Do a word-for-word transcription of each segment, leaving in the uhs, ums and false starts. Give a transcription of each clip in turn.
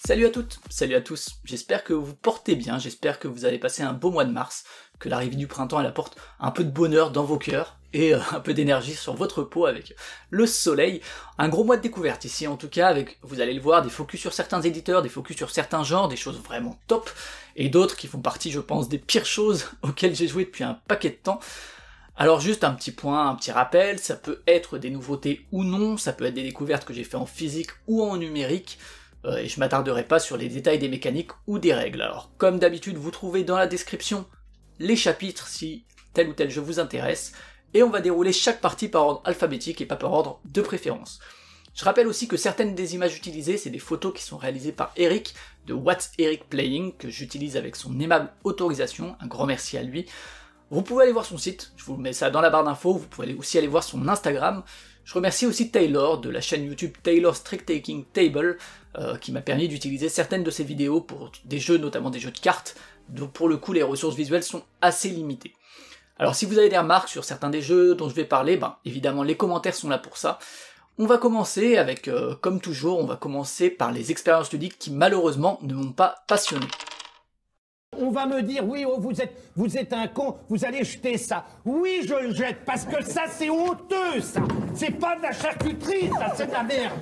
Salut à toutes, salut à tous, j'espère que vous portez bien, j'espère que vous avez passé un beau mois de mars, que l'arrivée du printemps elle apporte un peu de bonheur dans vos cœurs, et euh, un peu d'énergie sur votre peau avec le soleil. Un gros mois de découverte ici en tout cas, avec, vous allez le voir, des focus sur certains éditeurs, des focus sur certains genres, des choses vraiment top, et d'autres qui font partie je pense des pires choses auxquelles j'ai joué depuis un paquet de temps. Alors juste un petit point, un petit rappel, ça peut être des nouveautés ou non, ça peut être des découvertes que j'ai fait en physique ou en numérique, Euh, et je m'attarderai pas sur les détails des mécaniques ou des règles. Alors, comme d'habitude, vous trouvez dans la description les chapitres si tel ou tel jeu vous intéresse, et on va dérouler chaque partie par ordre alphabétique et pas par ordre de préférence. Je rappelle aussi que certaines des images utilisées, c'est des photos qui sont réalisées par Eric, de What's Eric Playing, que j'utilise avec son aimable autorisation, un grand merci à lui. Vous pouvez aller voir son site, je vous mets ça dans la barre d'infos, vous pouvez aussi aller voir son Instagram. Je remercie aussi Taylor de la chaîne YouTube Taylor's Trick Taking Table euh, qui m'a permis d'utiliser certaines de ses vidéos pour des jeux, notamment des jeux de cartes, donc pour le coup les ressources visuelles sont assez limitées. Alors si vous avez des remarques sur certains des jeux dont je vais parler, ben évidemment les commentaires sont là pour ça. On va commencer avec, euh, comme toujours, on va commencer par les expériences ludiques qui malheureusement ne m'ont pas passionné. On va me dire, oui, oh, vous êtes, vous êtes un con, vous allez jeter ça. Oui, je le jette, parce que ça, c'est honteux, ça. C'est pas de la charcuterie, ça, c'est de la merde.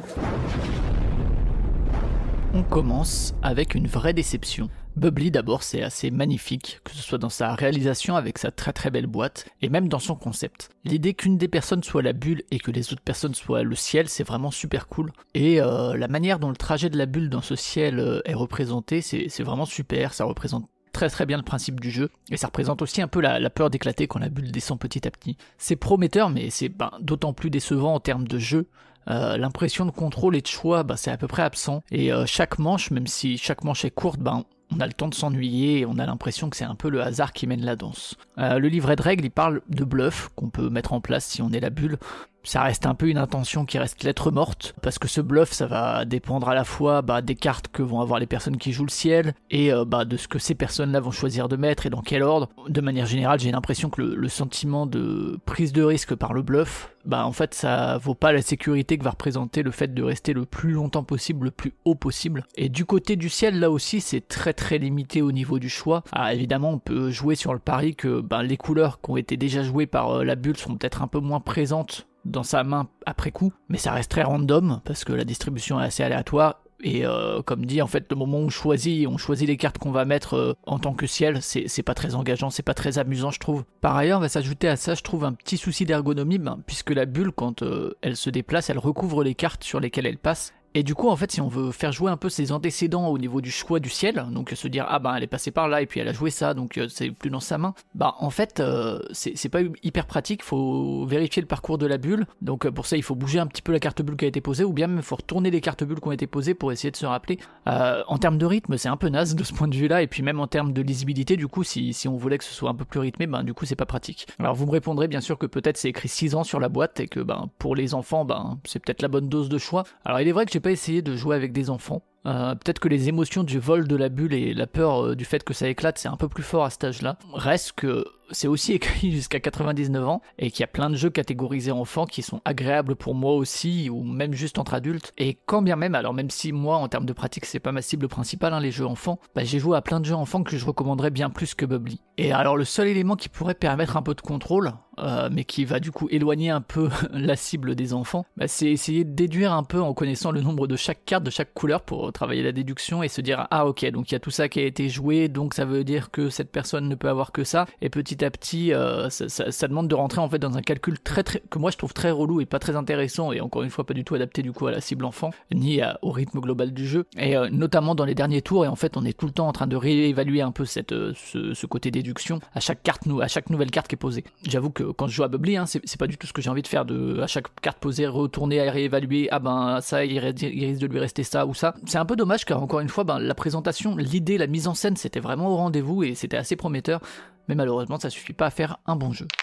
On commence avec une vraie déception. Bubbly d'abord, c'est assez magnifique, que ce soit dans sa réalisation avec sa très très belle boîte, et même dans son concept. L'idée qu'une des personnes soit la bulle et que les autres personnes soient le ciel, c'est vraiment super cool. Et euh, la manière dont le trajet de la bulle dans ce ciel euh, est représenté, c'est, c'est vraiment super, ça représente très très bien le principe du jeu, et ça représente aussi un peu la, la peur d'éclater quand la bulle descend petit à petit. C'est prometteur, mais c'est ben, d'autant plus décevant en termes de jeu. Euh, l'impression de contrôle et de choix, ben, c'est à peu près absent, et euh, chaque manche, même si chaque manche est courte, ben, on a le temps de s'ennuyer et on a l'impression que c'est un peu le hasard qui mène la danse. Euh, le livret de règles, il parle de bluff qu'on peut mettre en place si on est la bulle. Ça reste un peu une intention qui reste lettre morte, parce que ce bluff, ça va dépendre à la fois bah, des cartes que vont avoir les personnes qui jouent le ciel, et euh, bah, de ce que ces personnes-là vont choisir de mettre et dans quel ordre. De manière générale, j'ai l'impression que le, le sentiment de prise de risque par le bluff, bah en fait ça vaut pas la sécurité que va représenter le fait de rester le plus longtemps possible, le plus haut possible. Et du côté du ciel, là aussi, c'est très très limité au niveau du choix. Ah, évidemment, on peut jouer sur le pari que bah, les couleurs qui ont été déjà jouées par euh, la bulle sont peut-être un peu moins présentes dans sa main après coup, mais ça reste très random parce que la distribution est assez aléatoire. Et euh, comme dit, en fait, le moment où on choisit, on choisit les cartes qu'on va mettre euh, en tant que ciel, c'est, c'est pas très engageant, c'est pas très amusant, je trouve. Par ailleurs, va s'ajouter à ça, je trouve, un petit souci d'ergonomie, ben, puisque la bulle, quand euh, elle se déplace, elle recouvre les cartes sur lesquelles elle passe. Et du coup, en fait, si on veut faire jouer un peu ses antécédents au niveau du choix du ciel, donc se dire, ah ben elle est passée par là et puis elle a joué ça, donc euh, c'est plus dans sa main, bah en fait, euh, c'est, c'est pas hyper pratique, faut vérifier le parcours de la bulle, donc euh, pour ça il faut bouger un petit peu la carte bulle qui a été posée, ou bien même il faut retourner les cartes bulles qui ont été posées pour essayer de se rappeler. Euh, en termes de rythme, c'est un peu naze de ce point de vue-là, et puis même en termes de lisibilité, du coup, si, si on voulait que ce soit un peu plus rythmé, ben du coup c'est pas pratique. Alors vous me répondrez bien sûr que peut-être c'est écrit six ans sur la boîte, et que ben pour les enfants, ben c'est peut-être la bonne dose de choix. Alors il est vrai que j'ai pas essayé de jouer avec avec des enfants. Euh, peut-être que les émotions du vol de la bulle et la peur euh, du fait que ça éclate, c'est un peu plus fort à cet âge-là. Reste que c'est aussi écrit jusqu'à quatre-vingt-dix-neuf ans, et qu'il y a plein de jeux catégorisés enfants qui sont agréables pour moi aussi, ou même juste entre adultes. Et quand bien même, alors même si moi, en termes de pratique, c'est pas ma cible principale, hein, les jeux enfants, bah, j'ai joué à plein de jeux enfants que je recommanderais bien plus que Bubbly. Et alors le seul élément qui pourrait permettre un peu de contrôle, euh, mais qui va du coup éloigner un peu la cible des enfants, bah, c'est essayer de déduire un peu en connaissant le nombre de chaque carte, de chaque couleur, pour travailler la déduction et se dire, ah ok, donc il y a tout ça qui a été joué, donc ça veut dire que cette personne ne peut avoir que ça, et petit à petit, euh, ça, ça, ça demande de rentrer en fait dans un calcul très très, que moi je trouve très relou et pas très intéressant, et encore une fois pas du tout adapté du coup à la cible enfant, ni à, au rythme global du jeu, et euh, notamment dans les derniers tours, et en fait on est tout le temps en train de réévaluer un peu cette, euh, ce, ce côté déduction à chaque carte, à chaque nouvelle carte qui est posée. J'avoue que quand je joue à Bubbly, hein, c'est, c'est pas du tout ce que j'ai envie de faire, de à chaque carte posée, retourner à réévaluer, ah ben ça il, il risque de lui rester ça ou ça. C'est un peu dommage car encore une fois, ben, la présentation, l'idée, la mise en scène, c'était vraiment au rendez-vous et c'était assez prometteur, mais malheureusement ça suffit pas à faire un bon jeu.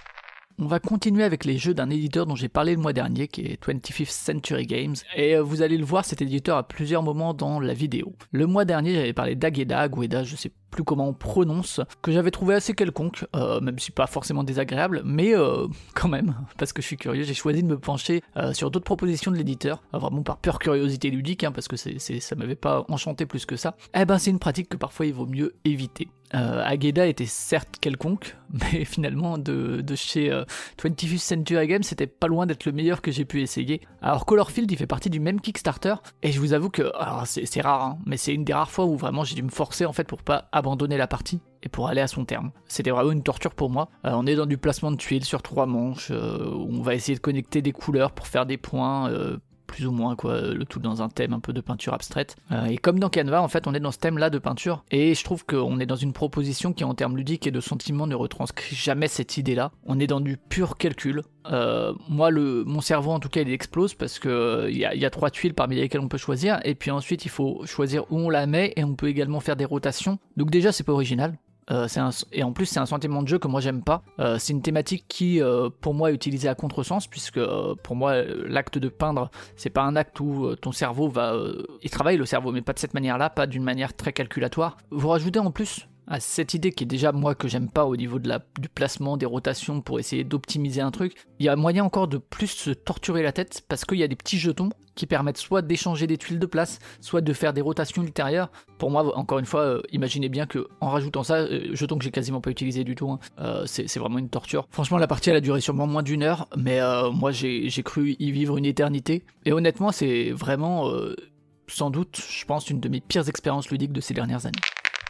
On va continuer avec les jeux d'un éditeur dont j'ai parlé le mois dernier, qui est twenty-fifth Century Games, et vous allez le voir, cet éditeur à plusieurs moments dans la vidéo. Le mois dernier, j'avais parlé d'Ag et d'Ag, ou Eda, je sais plus comment on prononce, que j'avais trouvé assez quelconque, euh, même si pas forcément désagréable, mais euh, quand même, parce que je suis curieux, j'ai choisi de me pencher euh, sur d'autres propositions de l'éditeur, euh, vraiment par pure curiosité ludique, hein, parce que c'est, c'est, ça m'avait pas enchanté plus que ça. Eh ben c'est une pratique que parfois il vaut mieux éviter. Euh, Ageda était certes quelconque, mais finalement de, de chez euh, twenty-fifth Century Games, c'était pas loin d'être le meilleur que j'ai pu essayer. Alors Colorfield, il fait partie du même Kickstarter, et je vous avoue que, alors c'est, c'est rare, hein, mais c'est une des rares fois où vraiment j'ai dû me forcer en fait pour pas abandonner la partie et pour aller à son terme. C'était vraiment une torture pour moi. Euh, on est dans du placement de tuiles sur trois manches, euh, où on va essayer de connecter des couleurs pour faire des points, euh, plus ou moins quoi, le tout dans un thème un peu de peinture abstraite. Euh, et comme dans Canva, en fait, on est dans ce thème-là de peinture, et je trouve qu'on est dans une proposition qui, en termes ludiques et de sentiments, ne retranscrit jamais cette idée-là. On est dans du pur calcul. Euh, moi, le, mon cerveau, en tout cas, il explose parce que il y, y a trois tuiles parmi lesquelles on peut choisir, et puis ensuite, il faut choisir où on la met, et on peut également faire des rotations. Donc déjà, c'est pas original. Euh, c'est un, et en plus c'est un sentiment de jeu que moi j'aime pas. Euh, c'est une thématique qui euh, pour moi est utilisée à contresens, puisque euh, pour moi l'acte de peindre c'est pas un acte où euh, ton cerveau va... Euh, il travaille le cerveau, mais pas de cette manière-là, pas d'une manière très calculatoire. Vous rajoutez en plus à cette idée qui est déjà moi que j'aime pas au niveau de la, du placement, des rotations pour essayer d'optimiser un truc, il y a moyen encore de plus se torturer la tête parce qu'il y a des petits jetons qui permettent soit d'échanger des tuiles de place, soit de faire des rotations ultérieures. Pour moi, encore une fois, euh, imaginez bien que en rajoutant ça, euh, jeton que j'ai quasiment pas utilisé du tout, hein, euh, c'est, c'est vraiment une torture. Franchement, la partie elle a duré sûrement moins d'une heure, mais euh, moi j'ai, j'ai cru y vivre une éternité. Et honnêtement, c'est vraiment euh, sans doute, je pense, une de mes pires expériences ludiques de ces dernières années.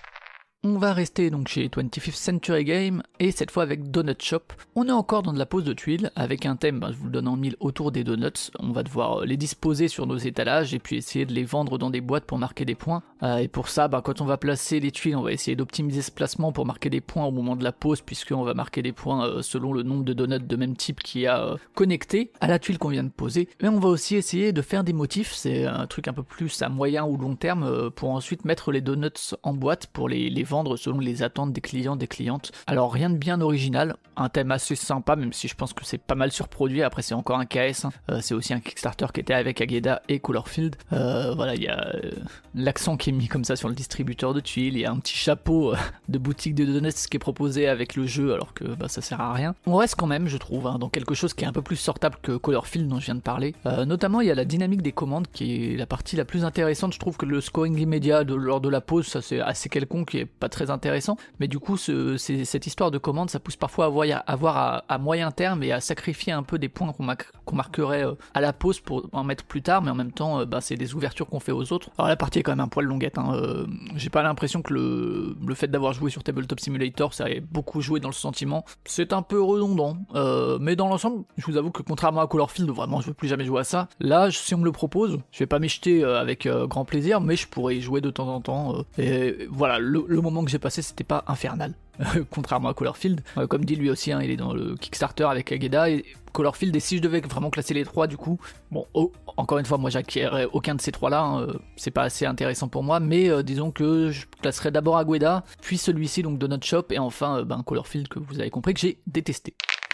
On va rester donc chez twenty-fifth Century Games, et cette fois avec Donut Shop. On est encore dans de la pose de tuiles, avec un thème, ben, je vous le donne en mille, autour des donuts. On va devoir les disposer sur nos étalages, et puis essayer de les vendre dans des boîtes pour marquer des points. Euh, et pour ça, ben, quand on va placer les tuiles, on va essayer d'optimiser ce placement pour marquer des points au moment de la pose, puisqu'on va marquer des points euh, selon le nombre de donuts de même type qui a euh, connecté à la tuile qu'on vient de poser. Mais on va aussi essayer de faire des motifs, c'est un truc un peu plus à moyen ou long terme, euh, pour ensuite mettre les donuts en boîte pour les, les vendre selon les attentes des clients, des clientes. Alors rien de bien original, un thème assez sympa, même si je pense que c'est pas mal surproduit. Après c'est encore un K S, hein. euh, c'est aussi un Kickstarter qui était avec Ageda et Colorfield. Euh, voilà, il y a euh, l'accent qui est mis comme ça sur le distributeur de tuiles, il y a un petit chapeau euh, de boutique de donuts qui est proposé avec le jeu, alors que bah, ça sert à rien. On reste quand même, je trouve, hein, dans quelque chose qui est un peu plus sortable que Colorfield dont je viens de parler. Euh, notamment il y a la dynamique des commandes qui est la partie la plus intéressante. Je trouve que le scoring immédiat de, lors de la pause, ça c'est assez quelconque et pas très intéressant, mais du coup ce, c'est, cette histoire de commande ça pousse parfois à voir, à, voir à, à moyen terme et à sacrifier un peu des points qu'on, mar- qu'on marquerait euh, à la pause pour en mettre plus tard, mais en même temps euh, bah, c'est des ouvertures qu'on fait aux autres. Alors la partie est quand même un poil longuette, hein. euh, j'ai pas l'impression que le, le fait d'avoir joué sur Tabletop Simulator ça ait beaucoup joué dans le sentiment, c'est un peu redondant, euh, mais dans l'ensemble je vous avoue que contrairement à Colorfield vraiment je veux plus jamais jouer à ça, là si on me le propose je vais pas m'y jeter euh, avec euh, grand plaisir, mais je pourrais y jouer de temps en temps, euh, et voilà, le, le moment que j'ai passé c'était pas infernal, contrairement à Colorfield. Euh, comme dit lui aussi, hein, il est dans le Kickstarter avec Ageda et Colorfield, et si je devais vraiment classer les trois du coup, bon, oh, encore une fois, moi j'acquérerais aucun de ces trois-là, hein, euh, c'est pas assez intéressant pour moi, mais euh, disons que je classerais d'abord Ageda, puis celui-ci, donc Donut Shop, et enfin euh, ben, Colorfield, que vous avez compris que j'ai détesté.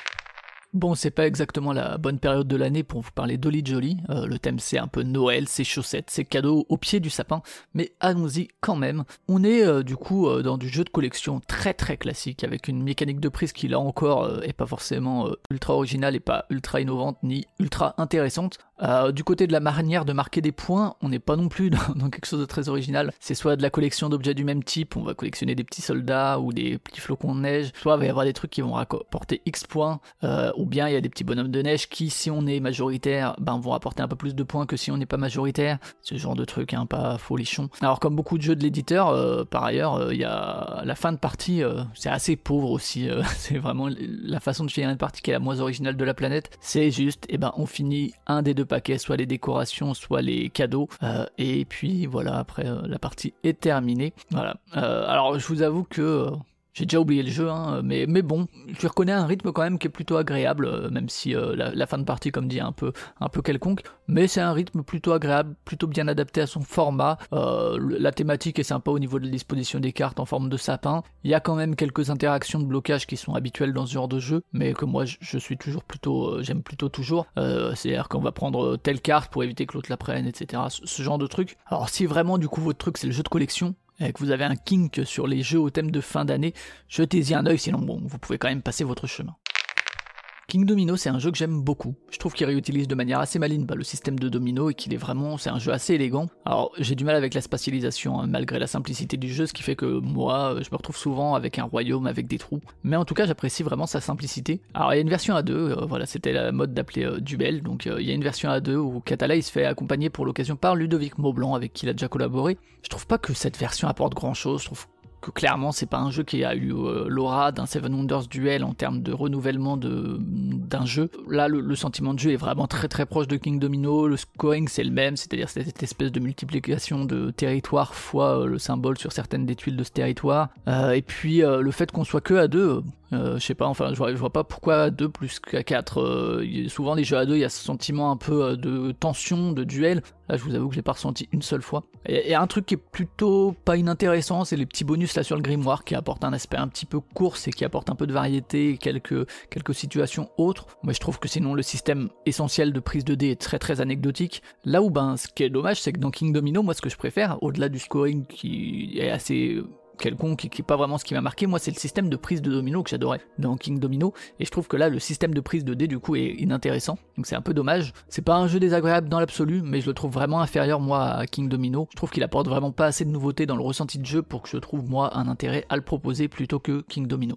Bon, c'est pas exactement la bonne période de l'année pour vous parler d'Holly Jolly, euh, le thème c'est un peu Noël, c'est chaussettes, c'est cadeaux au pied du sapin, mais allons-y quand même. On est euh, du coup euh, dans du jeu de collection très très classique, avec une mécanique de prise qui là encore euh, est pas forcément euh, ultra originale et pas ultra innovante ni ultra intéressante. Euh, du côté de la manière de marquer des points, on n'est pas non plus dans, dans quelque chose de très original, c'est soit de la collection d'objets du même type, on va collectionner des petits soldats ou des petits flocons de neige, soit il va y avoir des trucs qui vont rapporter X points, euh, ou bien il y a des petits bonhommes de neige qui, si on est majoritaire, ben vont rapporter un peu plus de points que si on n'est pas majoritaire, ce genre de truc, hein, pas folichon. Alors comme beaucoup de jeux de l'éditeur, euh, par ailleurs, il euh, y a la fin de partie, euh, c'est assez pauvre aussi, euh, c'est vraiment la façon de finir une partie qui est la moins originale de la planète, c'est juste, et ben on finit un des deux paquets, soit les décorations, soit les cadeaux, euh, et puis voilà, après euh, la partie est terminée. Voilà. Euh, alors je vous avoue que euh, j'ai déjà oublié le jeu, hein, mais, mais bon, je reconnais un rythme quand même qui est plutôt agréable, euh, même si euh, la, la fin de partie, comme dit, est un peu, un peu quelconque, mais c'est un rythme plutôt agréable, plutôt bien adapté à son format, euh, la thématique est sympa au niveau de la disposition des cartes en forme de sapin, il y a quand même quelques interactions de blocage qui sont habituelles dans ce genre de jeu, mais que moi je, je suis toujours plutôt, euh, j'aime plutôt toujours, euh, c'est-à-dire qu'on va prendre telle carte pour éviter que l'autre la prenne, et cetera, ce, ce genre de truc. Alors si vraiment du coup votre truc c'est le jeu de collection, et que vous avez un kink sur les jeux au thème de fin d'année, jetez-y un œil, sinon bon, vous pouvez quand même passer votre chemin. King Domino, c'est un jeu que j'aime beaucoup. Je trouve qu'il réutilise de manière assez maligne bah, le système de domino et qu'il est vraiment, c'est un jeu assez élégant. Alors j'ai du mal avec la spatialisation, hein, malgré la simplicité du jeu, ce qui fait que moi, je me retrouve souvent avec un royaume avec des trous. Mais en tout cas, j'apprécie vraiment sa simplicité. Alors il y a une version A deux, euh, voilà, c'était la mode d'appeler euh, Duel, donc euh, il y a une version A deux où Catala il se fait accompagner pour l'occasion par Ludovic Maublanc, avec qui il a déjà collaboré. Je trouve pas que cette version apporte grand chose, je trouve que clairement c'est pas un jeu qui a eu euh, l'aura d'un Seven Wonders Duel en termes de renouvellement de, d'un jeu. Là le, le sentiment de jeu est vraiment très très proche de King Domino, le scoring c'est le même, c'est-à-dire cette espèce de multiplication de territoire fois euh, le symbole sur certaines des tuiles de ce territoire, euh, et puis euh, le fait qu'on soit que à deux, euh, je sais pas, enfin je vois, je vois pas pourquoi à deux plus qu'à quatre, euh, souvent les jeux à deux il y a ce sentiment un peu euh, de tension, de duel. Là, je vous avoue que je l'ai pas ressenti une seule fois. Et, et un truc qui est plutôt pas inintéressant, c'est les petits bonus là sur le grimoire qui apportent un aspect un petit peu course et qui apportent un peu de variété et quelques, quelques situations autres. Moi, je trouve que sinon le système essentiel de prise de dés est très très anecdotique. Là où, ben, ce qui est dommage, c'est que dans King Domino, moi, ce que je préfère, au-delà du scoring qui est assez quelconque et qui est pas vraiment ce qui m'a marqué, moi c'est le système de prise de domino que j'adorais dans King Domino, et je trouve que là le système de prise de dés du coup est inintéressant, donc c'est un peu dommage. C'est pas un jeu désagréable dans l'absolu, mais je le trouve vraiment inférieur moi à King Domino. Je trouve qu'il apporte vraiment pas assez de nouveautés dans le ressenti de jeu pour que je trouve moi un intérêt à le proposer plutôt que King Domino.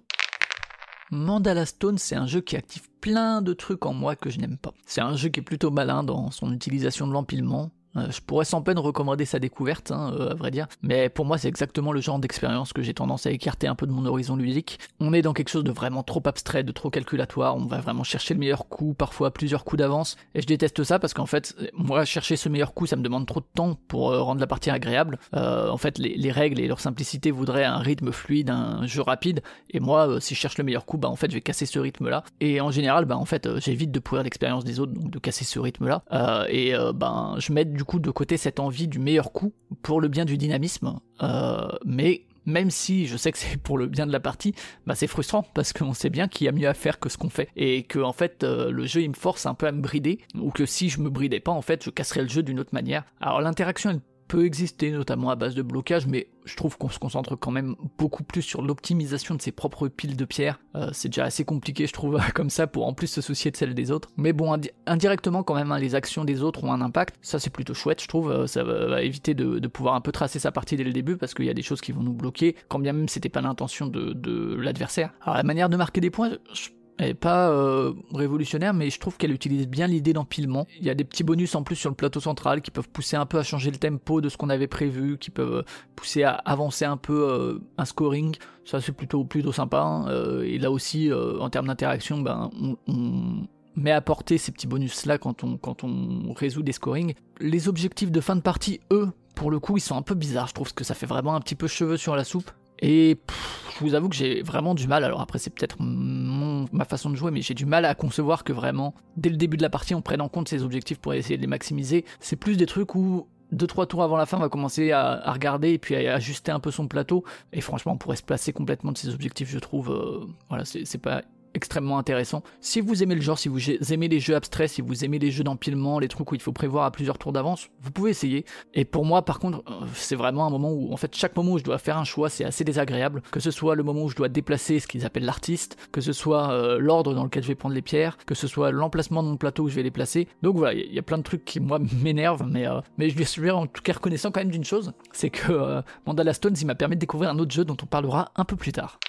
Mandala Stone, c'est un jeu qui active plein de trucs en moi que je n'aime pas. C'est un jeu qui est plutôt malin dans son utilisation de l'empilement. Euh, je pourrais sans peine recommander sa découverte, hein, euh, à vrai dire, mais pour moi c'est exactement le genre d'expérience que j'ai tendance à écarter un peu de mon horizon ludique. On est dans quelque chose de vraiment trop abstrait, de trop calculatoire, on va vraiment chercher le meilleur coup, parfois plusieurs coups d'avance, et je déteste ça parce qu'en fait, moi chercher ce meilleur coup ça me demande trop de temps pour euh, rendre la partie agréable. Euh, en fait les, les règles et leur simplicité voudraient un rythme fluide, un jeu rapide, et moi euh, si je cherche le meilleur coup, bah en fait je vais casser ce rythme là, et en général bah en fait euh, j'évite de pourrir l'expérience des autres, donc de casser ce rythme là, euh, et euh, ben je mets du coup de côté cette envie du meilleur coup pour le bien du dynamisme, euh, mais même si je sais que c'est pour le bien de la partie, bah c'est frustrant parce qu'on sait bien qu'il y a mieux à faire que ce qu'on fait, et que en fait euh, le jeu il me force un peu à me brider, ou que si je me bridais pas en fait je casserais le jeu d'une autre manière. Alors l'interaction elle peut exister notamment à base de blocage, mais je trouve qu'on se concentre quand même beaucoup plus sur l'optimisation de ses propres piles de pierres. Euh, c'est déjà assez compliqué je trouve comme ça pour en plus se soucier de celles des autres, mais bon indi- indirectement quand même hein, les actions des autres ont un impact, ça c'est plutôt chouette je trouve, euh, ça va, va éviter de, de pouvoir un peu tracer sa partie dès le début parce qu'il y a des choses qui vont nous bloquer, quand bien même c'était pas l'intention de, de l'adversaire. Alors la manière de marquer des points, je elle est pas euh, révolutionnaire, mais je trouve qu'elle utilise bien l'idée d'empilement. Il y a des petits bonus en plus sur le plateau central qui peuvent pousser un peu à changer le tempo de ce qu'on avait prévu, qui peuvent pousser à avancer un peu euh, un scoring. Ça c'est plutôt plutôt sympa. Hein. Euh, et là aussi, euh, en termes d'interaction, ben on, on met à portée ces petits bonus là quand on quand on résout des scorings. Les objectifs de fin de partie, eux, pour le coup, ils sont un peu bizarres. Je trouve que ça fait vraiment un petit peu cheveux sur la soupe. Et pff, je vous avoue que j'ai vraiment du mal, alors après c'est peut-être mon, ma façon de jouer, mais j'ai du mal à concevoir que vraiment, dès le début de la partie, on prenne en compte ces objectifs pour essayer de les maximiser. C'est plus des trucs où, deux trois tours avant la fin, on va commencer à, à regarder et puis à ajuster un peu son plateau, et franchement on pourrait se placer complètement de ces objectifs, je trouve, euh, voilà, c'est, c'est pas extrêmement intéressant. Si vous aimez le genre, si vous aimez les jeux abstraits, si vous aimez les jeux d'empilement, les trucs où il faut prévoir à plusieurs tours d'avance, vous pouvez essayer. Et pour moi, par contre, c'est vraiment un moment où, en fait, chaque moment où je dois faire un choix, c'est assez désagréable. Que ce soit le moment où je dois déplacer ce qu'ils appellent l'artiste, que ce soit euh, l'ordre dans lequel je vais prendre les pierres, que ce soit l'emplacement de mon plateau où je vais les placer. Donc voilà, il y, y a plein de trucs qui, moi, m'énervent, mais, euh, mais je lui suis en tout cas reconnaissant quand même d'une chose, c'est que euh, Mandala Stones, il m'a permis de découvrir un autre jeu dont on parlera un peu plus tard.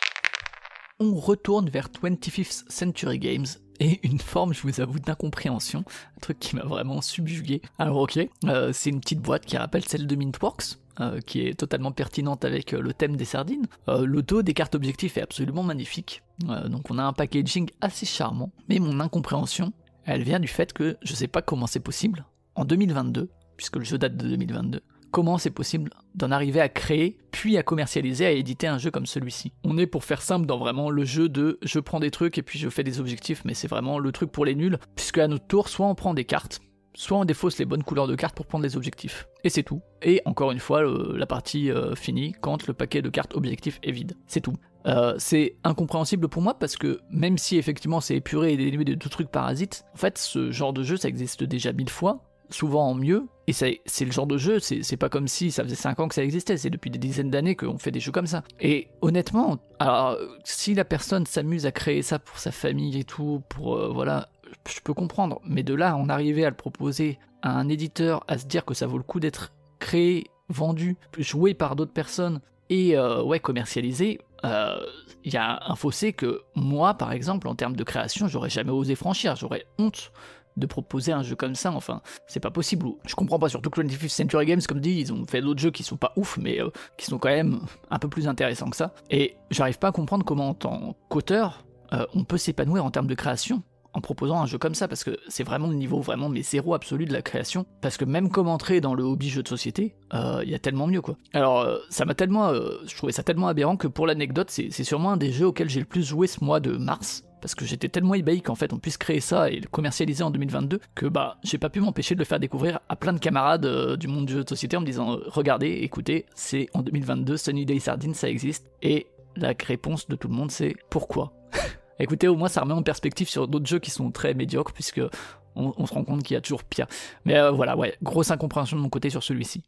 On retourne vers twenty-fifth Century Games et une forme, je vous avoue, d'incompréhension, un truc qui m'a vraiment subjugué. Alors ok, euh, c'est une petite boîte qui rappelle celle de Mintworks, euh, qui est totalement pertinente avec euh, le thème des sardines. Euh, le dos des cartes objectifs est absolument magnifique, euh, donc on a un packaging assez charmant, mais mon incompréhension, elle vient du fait que je sais pas comment c'est possible, en deux mille vingt-deux, puisque le jeu date de deux mille vingt-deux, comment c'est possible d'en arriver à créer, puis à commercialiser, à éditer un jeu comme celui-ci. On est, pour faire simple, dans vraiment le jeu de je prends des trucs et puis je fais des objectifs, mais c'est vraiment le truc pour les nuls, puisque à notre tour, soit on prend des cartes, soit on défausse les bonnes couleurs de cartes pour prendre les objectifs. Et c'est tout. Et encore une fois, le, la partie euh, finie quand le paquet de cartes objectifs est vide. C'est tout. Euh, c'est incompréhensible pour moi parce que même si effectivement c'est épuré et dénué de tout trucs parasites, en fait ce genre de jeu ça existe déjà mille fois, souvent en mieux, Et c'est, c'est le genre de jeu, c'est, c'est pas comme si ça faisait cinq ans que ça existait, c'est depuis des dizaines d'années qu'on fait des jeux comme ça. Et honnêtement, alors, si la personne s'amuse à créer ça pour sa famille et tout, pour, euh, voilà, je peux comprendre. Mais de là, en arriver à le proposer à un éditeur, à se dire que ça vaut le coup d'être créé, vendu, joué par d'autres personnes, et euh, ouais, commercialisé, il euh, y a un fossé que moi, par exemple, en termes de création, j'aurais jamais osé franchir, j'aurais honte de proposer un jeu comme ça, enfin, c'est pas possible. Je comprends pas, surtout que vingt-cinquième Century Games, comme dit, ils ont fait d'autres jeux qui sont pas ouf, mais euh, qui sont quand même un peu plus intéressants que ça, et j'arrive pas à comprendre comment, en tant qu'auteur, euh, on peut s'épanouir en termes de création en proposant un jeu comme ça, parce que c'est vraiment le niveau vraiment mais zéro absolu de la création, parce que même comme entrer dans le hobby jeu de société, il euh, y a tellement mieux quoi. Alors euh, ça m'a tellement, euh, je trouvais ça tellement aberrant que pour l'anecdote, c'est, c'est sûrement un des jeux auxquels j'ai le plus joué ce mois de mars, parce que j'étais tellement ébahi qu'en fait on puisse créer ça et le commercialiser en deux mille vingt-deux, que bah j'ai pas pu m'empêcher de le faire découvrir à plein de camarades euh, du monde du jeu de société en me disant euh, regardez, écoutez, c'est en deux mille vingt-deux, Sunny Day Sardine ça existe, et la réponse de tout le monde c'est pourquoi. Écoutez, au moins ça remet en perspective sur d'autres jeux qui sont très médiocres, puisque on, on se rend compte qu'il y a toujours pire. Mais euh, voilà, ouais, grosse incompréhension de mon côté sur celui-ci.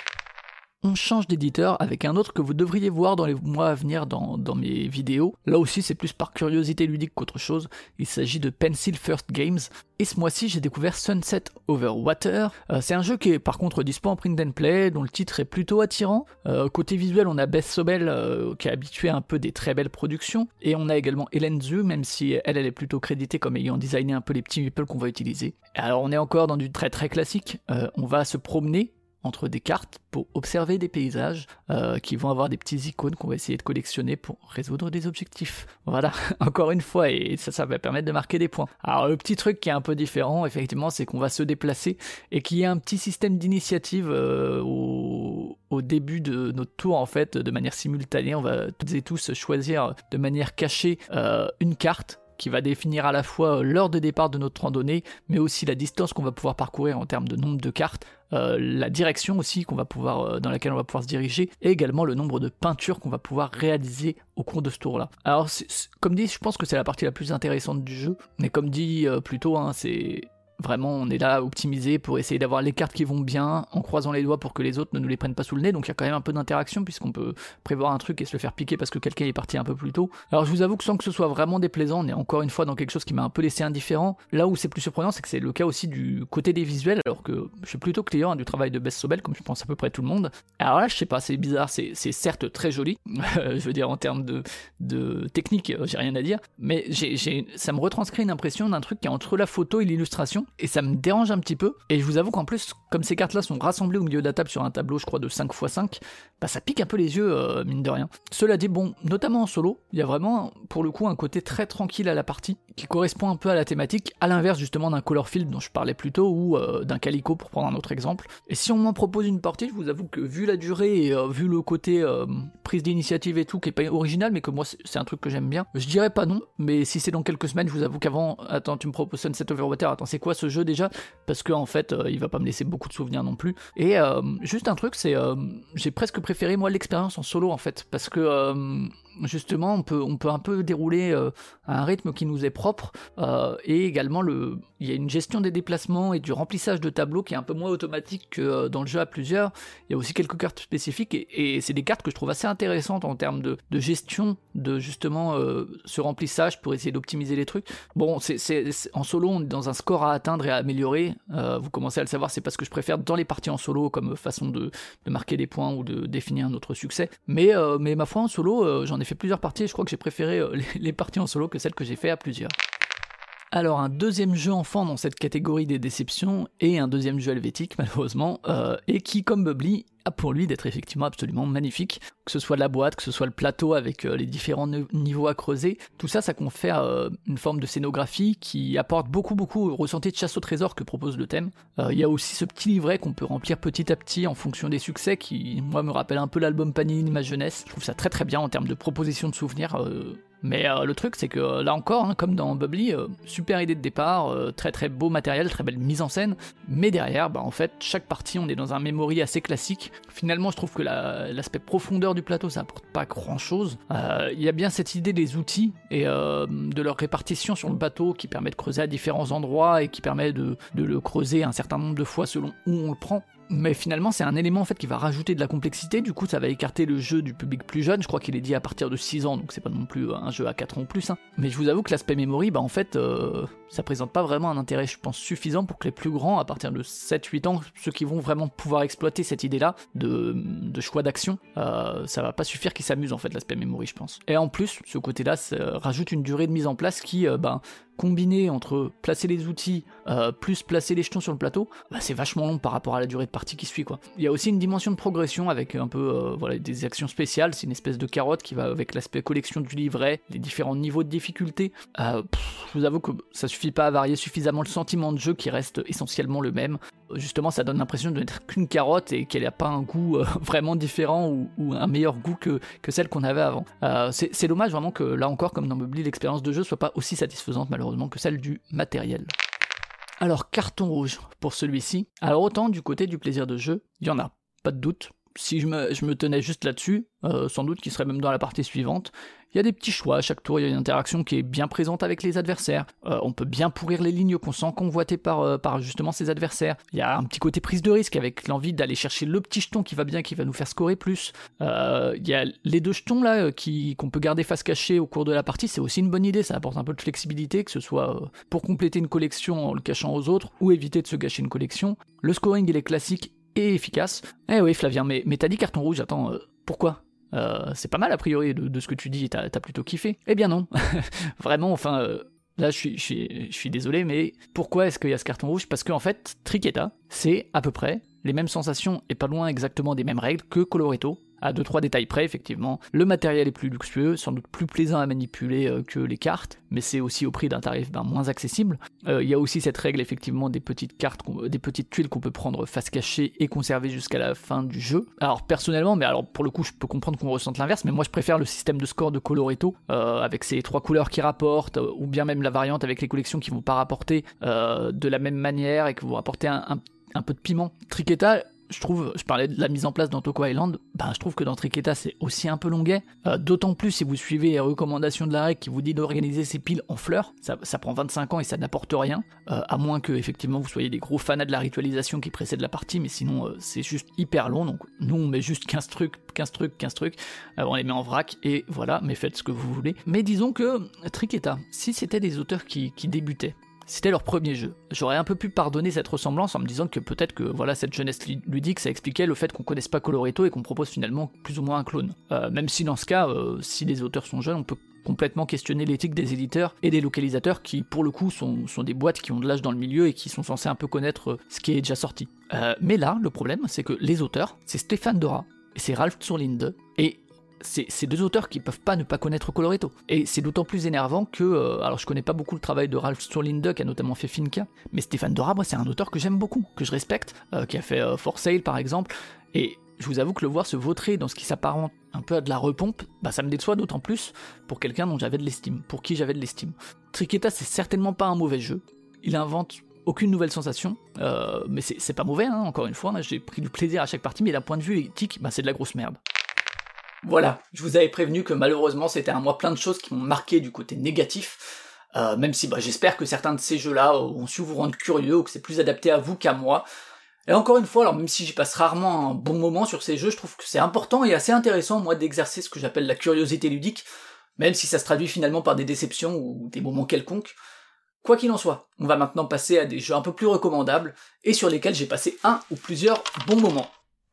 On change d'éditeur avec un autre que vous devriez voir dans les mois à venir dans, dans mes vidéos. Là aussi c'est plus par curiosité ludique qu'autre chose, il s'agit de Pencil First Games, et ce mois-ci j'ai découvert Sunset Over Water. Euh, c'est un jeu qui est par contre dispo en print and play, dont le titre est plutôt attirant. Euh, côté visuel on a Beth Sobel euh, qui est habituée un peu des très belles productions, et on a également Hélène Zhu, même si elle, elle est plutôt créditée comme ayant designé un peu les petits meeples qu'on va utiliser. Alors on est encore dans du très très classique, euh, on va se promener entre des cartes pour observer des paysages euh, qui vont avoir des petites icônes qu'on va essayer de collectionner pour résoudre des objectifs. Voilà, encore une fois, et ça, ça va permettre de marquer des points. Alors le petit truc qui est un peu différent, effectivement, c'est qu'on va se déplacer et qu'il y a un petit système d'initiative euh, au, au début de notre tour, en fait, de manière simultanée. On va toutes et tous choisir de manière cachée euh, une carte qui va définir à la fois l'heure de départ de notre randonnée, mais aussi la distance qu'on va pouvoir parcourir en termes de nombre de cartes, euh, la direction aussi qu'on va pouvoir, euh, dans laquelle on va pouvoir se diriger, et également le nombre de peintures qu'on va pouvoir réaliser au cours de ce tour-là. Alors, c'est, c'est, comme dit, je pense que c'est la partie la plus intéressante du jeu, mais comme dit euh, plus tôt, hein, c'est... Vraiment, on est là à optimiser pour essayer d'avoir les cartes qui vont bien, en croisant les doigts pour que les autres ne nous les prennent pas sous le nez, donc il y a quand même un peu d'interaction, puisqu'on peut prévoir un truc et se le faire piquer parce que quelqu'un est parti un peu plus tôt. Alors je vous avoue que sans que ce soit vraiment déplaisant, on est encore une fois dans quelque chose qui m'a un peu laissé indifférent. Là où c'est plus surprenant, c'est que c'est le cas aussi du côté des visuels, alors que je suis plutôt client hein, du travail de Beth Sobel, comme je pense à peu près tout le monde. Alors là, je sais pas, c'est bizarre, c'est, c'est certes très joli, je veux dire en termes de, de technique, j'ai rien à dire, mais j'ai, j'ai, ça me retranscrit une impression d'un truc qui est entre la photo et l'illustration, et ça me dérange un petit peu, et je vous avoue qu'en plus, comme ces cartes là sont rassemblées au milieu de la table sur un tableau je crois de cinq par cinq, bah ça pique un peu les yeux euh, mine de rien. Cela dit, bon, notamment en solo, il y a vraiment pour le coup un côté très tranquille à la partie, qui correspond un peu à la thématique, à l'inverse justement d'un Colorfield dont je parlais plus tôt, ou euh, d'un Calico pour prendre un autre exemple. Et si on m'en propose une partie, je vous avoue que vu la durée et euh, vu le côté euh, prise d'initiative et tout, qui est pas original, mais que moi c'est, c'est un truc que j'aime bien, je dirais pas non, mais si c'est dans quelques semaines, je vous avoue qu'avant, attends, tu me proposes Sunset Over Water, attends, c'est quoi ce jeu déjà? Parce que en fait, euh, il va pas me laisser beaucoup de souvenirs non plus. Et euh, juste un truc, c'est euh, j'ai presque préféré moi l'expérience en solo en fait, parce que euh, justement on peut on peut un peu dérouler euh, à un rythme qui nous est propre, euh, et également le il y a une gestion des déplacements et du remplissage de tableaux qui est un peu moins automatique que euh, dans le jeu à plusieurs. Il y a aussi quelques cartes spécifiques et, et c'est des cartes que je trouve assez intéressantes en termes de, de gestion de justement euh, ce remplissage pour essayer d'optimiser les trucs. Bon, c'est, c'est, c'est en solo on est dans un score à atteindre et à améliorer, euh, vous commencez à le savoir, c'est pas ce que je préfère dans les parties en solo comme façon de, de marquer des points ou de définir notre succès, mais, euh, mais ma foi en solo euh, j'en ai fait plusieurs parties et je crois que j'ai préféré euh, les, les parties en solo que celles que j'ai fait à plusieurs. Alors un deuxième jeu enfant dans cette catégorie des déceptions, et un deuxième jeu helvétique malheureusement, euh, et qui comme Bubbly a pour lui d'être effectivement absolument magnifique, que ce soit la boîte, que ce soit le plateau avec euh, les différents ne- niveaux à creuser, tout ça ça confère euh, une forme de scénographie qui apporte beaucoup beaucoup au ressenti de chasse au trésor que propose le thème. Euh, il y a aussi ce petit livret qu'on peut remplir petit à petit en fonction des succès qui moi me rappelle un peu l'album Panini ma jeunesse, je trouve ça très très bien en termes de proposition de souvenirs. euh, Mais euh, le truc c'est que euh, là encore, hein, comme dans Bubbly, euh, super idée de départ, euh, très très beau matériel, très belle mise en scène, mais derrière, bah en fait, chaque partie on est dans un memory assez classique. Finalement je trouve que la, l'aspect profondeur du plateau ça apporte pas grand chose. Il y a bien cette idée des outils et euh, de leur répartition sur le bateau qui permet de creuser à différents endroits et qui permet de, de le creuser un certain nombre de fois selon où on le prend. mais finalement c'est un élément en fait qui va rajouter de la complexité, du coup ça va écarter le jeu du public plus jeune, je crois qu'il est dit à partir de six ans, donc c'est pas non plus un jeu à quatre ans ou plus, hein. Mais je vous avoue que l'aspect memory, bah en fait, euh, ça présente pas vraiment un intérêt, je pense, suffisant pour que les plus grands, à partir de sept huit ans, ceux qui vont vraiment pouvoir exploiter cette idée-là de, de choix d'action, euh, ça va pas suffire qu'ils s'amusent en fait l'aspect memory, je pense. Et en plus, ce côté-là, ça rajoute une durée de mise en place qui, euh, bah, combiné entre placer les outils euh, plus placer les jetons sur le plateau, bah c'est vachement long par rapport à la durée de partie qui suit, quoi. Il y a aussi une dimension de progression avec un peu euh, voilà, des actions spéciales, c'est une espèce de carotte qui va avec l'aspect collection du livret, les différents niveaux de difficulté. Euh, pff, je vous avoue que ça suffit pas à varier suffisamment le sentiment de jeu qui reste essentiellement le même. Justement, ça donne l'impression de n'être qu'une carotte et qu'elle n'a pas un goût euh, vraiment différent ou, ou un meilleur goût que, que celle qu'on avait avant. Euh, c'est, c'est dommage vraiment que là encore, comme dans Bubbly, l'expérience de jeu soit pas aussi satisfaisante malheureusement que celle du matériel. Alors, carton rouge pour celui-ci. Alors autant du côté du plaisir de jeu, il y en a, pas de doute. Si je me, je me tenais juste là-dessus, euh, sans doute qu'il serait même dans la partie suivante. Il y a des petits choix, à chaque tour il y a une interaction qui est bien présente avec les adversaires, euh, on peut bien pourrir les lignes qu'on sent convoitées par, euh, par justement ses adversaires, il y a un petit côté prise de risque avec l'envie d'aller chercher le petit jeton qui va bien, qui va nous faire scorer plus, euh, il y a les deux jetons là qui, qu'on peut garder face cachée au cours de la partie, c'est aussi une bonne idée, ça apporte un peu de flexibilité, que ce soit euh, pour compléter une collection en le cachant aux autres, ou éviter de se gâcher une collection. Le scoring il est classique et efficace. Eh oui Flavien, mais, mais t'as dit carton rouge, attends, euh, pourquoi ? Euh, c'est pas mal a priori de, de ce que tu dis, t'as, t'as plutôt kiffé. Eh bien non, vraiment, enfin, euh, là je suis, je, suis, je suis désolé, mais pourquoi est-ce qu'il y a ce carton rouge ? Parce qu'en fait, Triqueta, c'est à peu près les mêmes sensations et pas loin exactement des mêmes règles que Coloretto, à deux trois détails près effectivement. Le matériel est plus luxueux, sans doute plus plaisant à manipuler euh, que les cartes, mais c'est aussi au prix d'un tarif ben, moins accessible. Il euh, y a aussi cette règle effectivement des petites cartes, des petites tuiles qu'on peut prendre face cachée et conserver jusqu'à la fin du jeu. Alors personnellement, mais alors pour le coup je peux comprendre qu'on ressente l'inverse, mais moi je préfère le système de score de Coloretto, euh, avec ces trois couleurs qui rapportent, euh, ou bien même la variante avec les collections qui vont pas rapporter euh, de la même manière et qui vont apporter un, un, un peu de piment. Triqueta, je trouve, je parlais de la mise en place dans Toko Island, ben je trouve que dans Triqueta c'est aussi un peu longuet, euh, d'autant plus si vous suivez les recommandations de la règle qui vous dit d'organiser ces piles en fleurs, ça, ça prend vingt-cinq ans et ça n'apporte rien, euh, à moins que effectivement vous soyez des gros fanats de la ritualisation qui précède la partie, mais sinon euh, c'est juste hyper long, donc nous on met juste quinze trucs, quinze trucs, quinze trucs, euh, on les met en vrac et voilà, mais faites ce que vous voulez. Mais disons que Triqueta, si c'était des auteurs qui, qui débutaient, c'était leur premier jeu. J'aurais un peu pu pardonner cette ressemblance en me disant que peut-être que voilà cette jeunesse ludique, ça expliquait le fait qu'on connaisse pas Coloretto et qu'on propose finalement plus ou moins un clone. Euh, même si dans ce cas, euh, si les auteurs sont jeunes, on peut complètement questionner l'éthique des éditeurs et des localisateurs qui, pour le coup, sont, sont des boîtes qui ont de l'âge dans le milieu et qui sont censés un peu connaître ce qui est déjà sorti. Euh, mais là, le problème, c'est que les auteurs, c'est Stéphane Dora et c'est Ralph Zurlinde, et c'est, c'est deux auteurs qui peuvent pas ne pas connaître Coloretto. Et c'est d'autant plus énervant que, euh, alors je connais pas beaucoup le travail de Ralph Zurlinde, qui a notamment fait Finca, mais Stéphane Dora, moi c'est un auteur que j'aime beaucoup, que je respecte, euh, qui a fait euh, For Sale par exemple, et je vous avoue que le voir se vautrer dans ce qui s'apparente un peu à de la repompe, bah ça me déçoit d'autant plus pour quelqu'un dont j'avais de l'estime, pour qui j'avais de l'estime. Triqueta c'est certainement pas un mauvais jeu, il invente aucune nouvelle sensation, euh, mais c'est, c'est pas mauvais, hein, encore une fois, hein, j'ai pris du plaisir à chaque partie, mais d'un point de vue éthique, bah c'est de la grosse merde. Voilà, je vous avais prévenu que malheureusement c'était un mois plein de choses qui m'ont marqué du côté négatif, euh, même si bah, j'espère que certains de ces jeux-là ont su vous rendre curieux ou que c'est plus adapté à vous qu'à moi. Et encore une fois, alors même si j'y passe rarement un bon moment sur ces jeux, je trouve que c'est important et assez intéressant moi d'exercer ce que j'appelle la curiosité ludique, même si ça se traduit finalement par des déceptions ou des moments quelconques. Quoi qu'il en soit, on va maintenant passer à des jeux un peu plus recommandables et sur lesquels j'ai passé un ou plusieurs bons moments.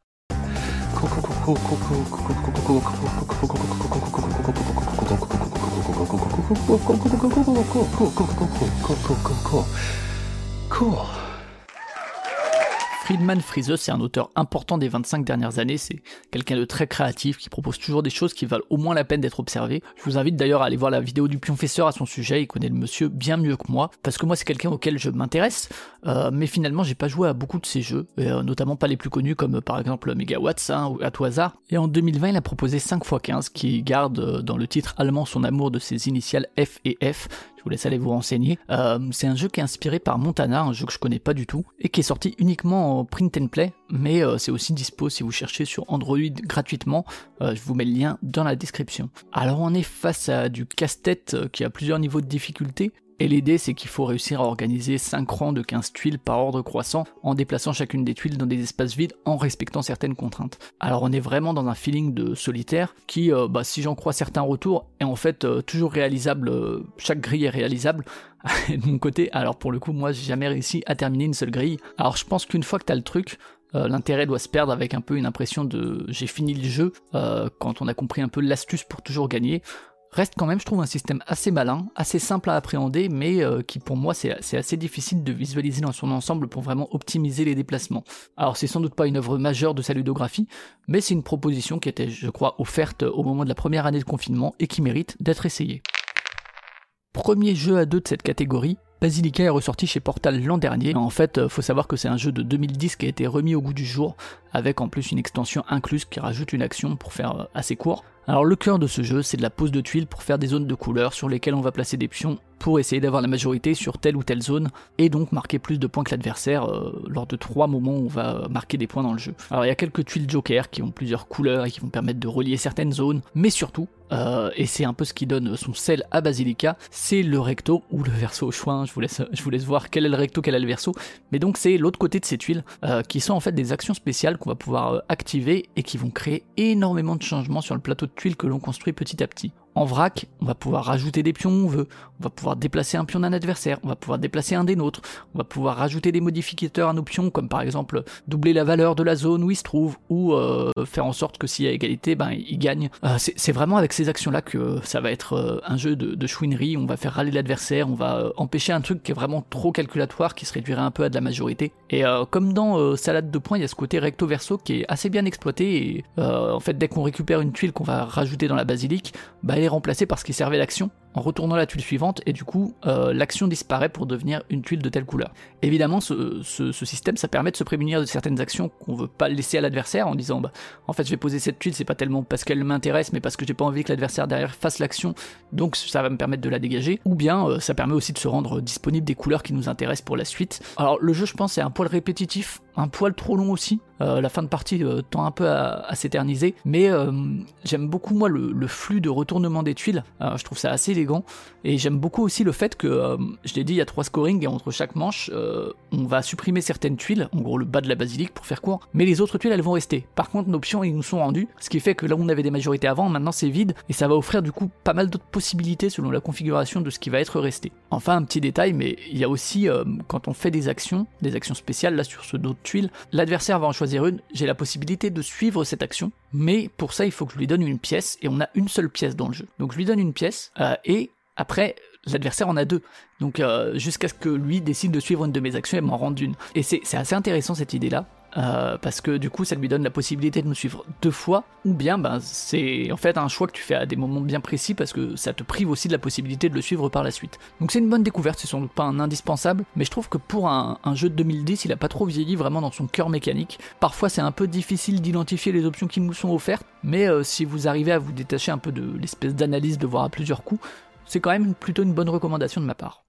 Friedman Friese, c'est un auteur important des vingt-cinq dernières années, c'est quelqu'un de très créatif qui propose toujours des choses qui valent au moins la peine d'être observées. Je vous invite d'ailleurs à aller voir la vidéo du Pionfesseur à son sujet, il connaît le monsieur bien mieux que moi, parce que moi c'est quelqu'un auquel je m'intéresse, euh, mais finalement j'ai pas joué à beaucoup de ses jeux, et, euh, notamment pas les plus connus comme euh, par exemple Megawatts, hein, ou à tout hasard. Et en deux mille vingt il a proposé cinq fois quinze, qui garde euh, dans le titre allemand son amour de ses initiales F et F. Je vous laisse aller vous renseigner. Euh, c'est un jeu qui est inspiré par Montana, un jeu que je connais pas du tout, et qui est sorti uniquement en print and play, mais euh, c'est aussi dispo si vous cherchez sur Android gratuitement, euh, je vous mets le lien dans la description. Alors on est face à du casse-tête qui a plusieurs niveaux de difficulté, et l'idée c'est qu'il faut réussir à organiser cinq rangs de quinze tuiles par ordre croissant en déplaçant chacune des tuiles dans des espaces vides en respectant certaines contraintes. Alors on est vraiment dans un feeling de solitaire qui, euh, bah, si j'en crois certains retours, est en fait euh, toujours réalisable, euh, chaque grille est réalisable. De mon côté, alors pour le coup moi j'ai jamais réussi à terminer une seule grille, alors je pense qu'une fois que t'as le truc, Euh, l'intérêt doit se perdre avec un peu une impression de j'ai fini le jeu, euh, quand on a compris un peu l'astuce pour toujours gagner. Reste quand même, je trouve, un système assez malin, assez simple à appréhender, mais euh, qui pour moi c'est, c'est assez difficile de visualiser dans son ensemble pour vraiment optimiser les déplacements. Alors c'est sans doute pas une œuvre majeure de sa ludographie, mais c'est une proposition qui était, je crois, offerte au moment de la première année de confinement et qui mérite d'être essayée. Premier jeu à deux de cette catégorie, Basilica est ressorti chez Portal l'an dernier. En fait, faut savoir que c'est un jeu de deux mille dix qui a été remis au goût du jour, avec en plus une extension incluse qui rajoute une action pour faire assez court. Alors le cœur de ce jeu, c'est de la pose de tuiles pour faire des zones de couleurs sur lesquelles on va placer des pions pour essayer d'avoir la majorité sur telle ou telle zone, et donc marquer plus de points que l'adversaire euh, lors de trois moments où on va marquer des points dans le jeu. Alors il y a quelques tuiles joker qui ont plusieurs couleurs et qui vont permettre de relier certaines zones, mais surtout, euh, et c'est un peu ce qui donne son sel à Basilica, c'est le recto ou le verso au choix, hein, je, vous laisse, je vous laisse voir quel est le recto, quel est le verso, mais donc c'est l'autre côté de ces tuiles, euh, qui sont en fait des actions spéciales qu'on va pouvoir euh, activer et qui vont créer énormément de changements sur le plateau de tuiles que l'on construit petit à petit. En vrac, on va pouvoir rajouter des pions où on veut, on va pouvoir déplacer un pion d'un adversaire, on va pouvoir déplacer un des nôtres, on va pouvoir rajouter des modificateurs à nos pions, comme par exemple doubler la valeur de la zone où il se trouve, ou euh, faire en sorte que s'il y a égalité, ben il gagne. Euh, c'est, c'est vraiment avec ces actions-là que ça va être euh, un jeu de, de chouinerie, on va faire râler l'adversaire, on va euh, empêcher un truc qui est vraiment trop calculatoire, qui se réduirait un peu à de la majorité. Et euh, comme dans euh, Salade de points, il y a ce côté recto-verso qui est assez bien exploité, et euh, en fait dès qu'on récupère une tuile qu'on va rajouter dans la basilique, bah elle est remplacée par ce qui servait l'action en retournant la tuile suivante, et du coup euh, l'action disparaît pour devenir une tuile de telle couleur. Évidemment ce, ce, ce système ça permet de se prémunir de certaines actions qu'on veut pas laisser à l'adversaire en disant bah en fait je vais poser cette tuile, c'est pas tellement parce qu'elle m'intéresse mais parce que j'ai pas envie que l'adversaire derrière fasse l'action, donc ça va me permettre de la dégager, ou bien euh, ça permet aussi de se rendre disponible des couleurs qui nous intéressent pour la suite. Alors le jeu je pense c'est un poil répétitif, un poil trop long aussi, euh, la fin de partie euh, tend un peu à, à s'éterniser, mais euh, j'aime beaucoup moi le, le flux de retournement des tuiles, euh, je trouve ça assez élégant, et j'aime beaucoup aussi le fait que, euh, je l'ai dit, il y a trois scorings, et entre chaque manche, euh, on va supprimer certaines tuiles, en gros le bas de la basilique pour faire court, mais les autres tuiles elles vont rester. Par contre nos pions ils nous sont rendus, ce qui fait que là où on avait des majorités avant, maintenant c'est vide, et ça va offrir du coup pas mal d'autres possibilités selon la configuration de ce qui va être resté. Enfin un petit détail, mais il y a aussi, euh, quand on fait des actions, des actions spéciales là sur ce dos de tuiles, l'adversaire va en choisir une, j'ai la possibilité de suivre cette action, mais pour ça il faut que je lui donne une pièce, et on a une seule pièce dans le jeu. Donc je lui donne une pièce, euh, et après l'adversaire en a deux, donc euh, jusqu'à ce que lui décide de suivre une de mes actions et m'en rende une. Et c'est, c'est assez intéressant cette idée là, euh, parce que du coup ça lui donne la possibilité de me suivre deux fois, ou bien ben, c'est en fait un choix que tu fais à des moments bien précis parce que ça te prive aussi de la possibilité de le suivre par la suite. Donc c'est une bonne découverte, c'est sans doute pas un indispensable, mais je trouve que pour un, un jeu de deux mille dix il a pas trop vieilli vraiment dans son cœur mécanique. Parfois c'est un peu difficile d'identifier les options qui nous sont offertes, mais euh, si vous arrivez à vous détacher un peu de l'espèce d'analyse de voir à plusieurs coups, c'est quand même plutôt une bonne recommandation de ma part.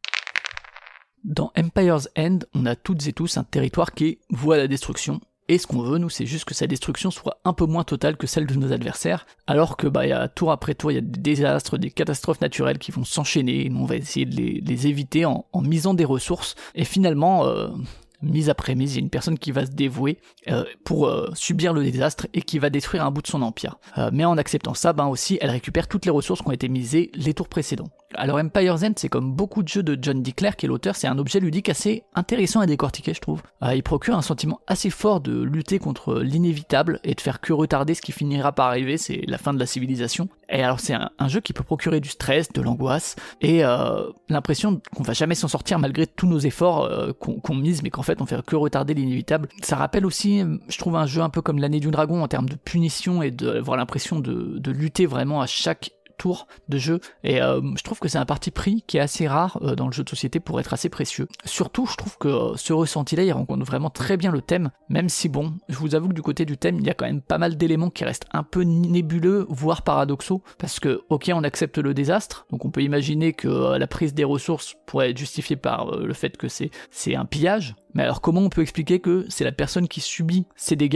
Dans Empire's End, on a toutes et tous un territoire qui est voué à la destruction, et ce qu'on veut, nous, c'est juste que sa destruction soit un peu moins totale que celle de nos adversaires, alors que bah, y a, tour après tour, il y a des désastres, des catastrophes naturelles qui vont s'enchaîner, et nous on va essayer de les, les éviter en, en misant des ressources, et finalement... Euh, mise après mise, il y a une personne qui va se dévouer euh, pour euh, subir le désastre et qui va détruire un bout de son empire. Euh, mais en acceptant ça, ben aussi, elle récupère toutes les ressources qui ont été misées les tours précédents. Alors Empire's End, c'est comme beaucoup de jeux de John D. Clair, qui est l'auteur, c'est un objet ludique assez intéressant à décortiquer, je trouve. Euh, il procure un sentiment assez fort de lutter contre l'inévitable et de faire que retarder ce qui finira par arriver, c'est la fin de la civilisation. Et alors c'est un, un jeu qui peut procurer du stress, de l'angoisse, et euh, l'impression qu'on va jamais s'en sortir malgré tous nos efforts euh, qu'on, qu'on mise, mais qu'en fait on fait que retarder l'inévitable. Ça rappelle aussi, je trouve, un jeu un peu comme l'année du dragon en termes de punition et d'avoir l'impression de, de lutter vraiment à chaque tour de jeu, et euh, je trouve que c'est un parti pris qui est assez rare euh, dans le jeu de société pour être assez précieux. Surtout je trouve que euh, ce ressenti là il rencontre vraiment très bien le thème, même si bon, je vous avoue que du côté du thème il y a quand même pas mal d'éléments qui restent un peu nébuleux, voire paradoxaux, parce que ok on accepte le désastre, donc on peut imaginer que euh, la prise des ressources pourrait être justifiée par euh, le fait que c'est, c'est un pillage, mais alors comment on peut expliquer que c'est la personne qui subit ces dégâts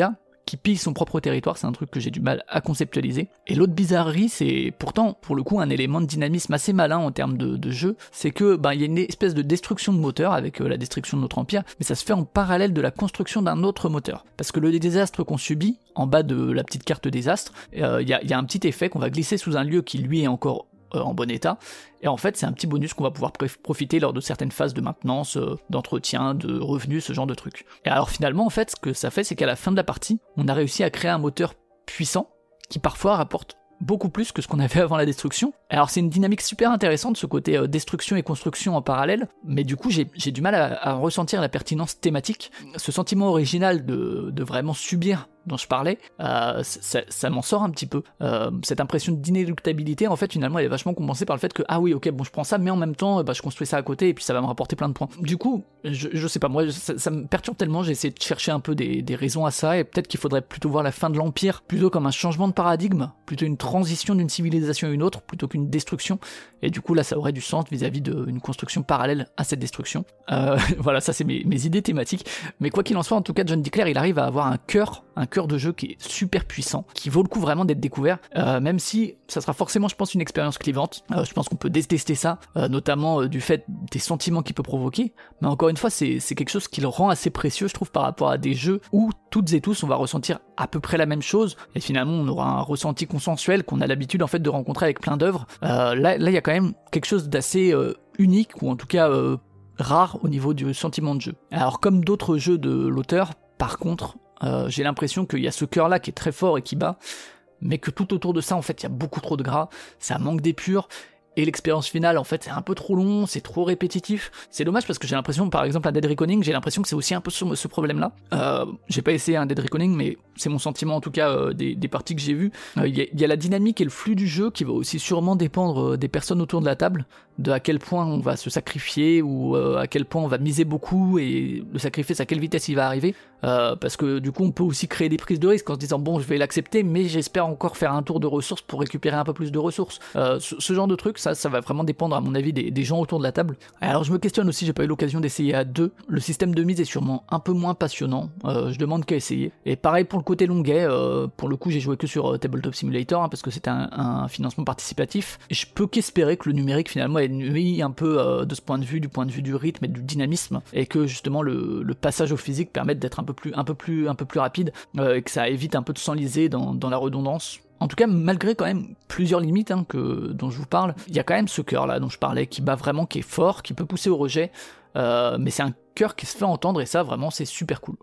qui pille son propre territoire, c'est un truc que j'ai du mal à conceptualiser. Et l'autre bizarrerie, c'est pourtant pour le coup un élément de dynamisme assez malin en termes de, de jeu, c'est que ben il y a une espèce de destruction de moteur avec euh, la destruction de notre empire, mais ça se fait en parallèle de la construction d'un autre moteur. Parce que le désastre qu'on subit, en bas de la petite carte désastre, il euh, y, y a un petit effet qu'on va glisser sous un lieu qui lui est encore Euh, en bon état, et en fait c'est un petit bonus qu'on va pouvoir profiter lors de certaines phases de maintenance, euh, d'entretien, de revenus, ce genre de trucs. Et alors finalement en fait ce que ça fait c'est qu'à la fin de la partie, on a réussi à créer un moteur puissant qui parfois rapporte beaucoup plus que ce qu'on avait avant la destruction. Alors c'est une dynamique super intéressante ce côté euh, destruction et construction en parallèle, mais du coup j'ai, j'ai du mal à, à ressentir la pertinence thématique, ce sentiment original de, de vraiment subir dont je parlais, euh, ça, ça m'en sort un petit peu. Euh, cette impression d'inéluctabilité, en fait, finalement, elle est vachement compensée par le fait que, ah oui, ok, bon, je prends ça, mais en même temps, bah, je construis ça à côté, et puis ça va me rapporter plein de points. Du coup, je, je sais pas, moi, ça, ça me perturbe tellement, j'ai essayé de chercher un peu des, des raisons à ça, et peut-être qu'il faudrait plutôt voir la fin de l'Empire, plutôt comme un changement de paradigme, plutôt une transition d'une civilisation à une autre, plutôt qu'une destruction, et du coup, là, ça aurait du sens vis-à-vis d'une construction parallèle à cette destruction. Euh, voilà, ça, c'est mes, mes idées thématiques, mais quoi qu'il en soit, en tout cas, John D. Clair, il arrive à avoir un cœur, un cœur de jeu qui est super puissant, qui vaut le coup vraiment d'être découvert, euh, même si ça sera forcément, je pense, une expérience clivante. Euh, je pense qu'on peut détester ça, euh, notamment euh, du fait des sentiments qu'il peut provoquer, mais encore une fois, c'est, c'est quelque chose qui le rend assez précieux, je trouve, par rapport à des jeux où toutes et tous, on va ressentir à peu près la même chose, et finalement, on aura un ressenti consensuel qu'on a l'habitude, en fait, de rencontrer avec plein d'œuvres. Euh, là, là, il y a quand même quelque chose d'assez euh, unique, ou en tout cas euh, rare au niveau du sentiment de jeu. Alors, comme d'autres jeux de l'auteur, par contre, Euh, j'ai l'impression qu'il y a ce cœur-là qui est très fort et qui bat, mais que tout autour de ça, en fait, il y a beaucoup trop de gras, ça manque d'épure, et l'expérience finale, en fait, c'est un peu trop long, c'est trop répétitif. C'est dommage parce que j'ai l'impression, par exemple, à Dead Reckoning, j'ai l'impression que c'est aussi un peu sur ce problème-là. Euh, j'ai pas essayé un Dead Reckoning, mais c'est mon sentiment, en tout cas, euh, des, des parties que j'ai vues. Il euh, y, y a la dynamique et le flux du jeu qui va aussi sûrement dépendre euh, des personnes autour de la table, de à quel point on va se sacrifier, ou euh, à quel point on va miser beaucoup, et le sacrifice à quelle vitesse il va arriver. Euh, parce que du coup, on peut aussi créer des prises de risque en se disant, bon, je vais l'accepter, mais j'espère encore faire un tour de ressources pour récupérer un peu plus de ressources. Euh, ce, ce genre de truc, ça, ça va vraiment dépendre, à mon avis, des, des gens autour de la table. Alors, je me questionne aussi, j'ai pas eu l'occasion d'essayer à deux. Le système de mise est sûrement un peu moins passionnant. Euh, je demande qu'à essayer. Et pareil pour le côté longuet, euh, pour le coup, j'ai joué que sur euh, Tabletop Simulator, hein, parce que c'était un, un financement participatif. Et je peux qu'espérer que le numérique, finalement, ait nuit un peu euh, de ce point de vue, du point de vue du rythme et du dynamisme, et que justement le, le passage au physique permette d'être un peu plus, un peu plus, un peu plus rapide, euh, et que ça évite un peu de s'enliser dans, dans la redondance. En tout cas, malgré quand même plusieurs limites hein, que, dont je vous parle, il y a quand même ce cœur-là dont je parlais, qui bat vraiment, qui est fort, qui peut pousser au rejet, euh, mais c'est un cœur qui se fait entendre, et ça, vraiment, c'est super cool.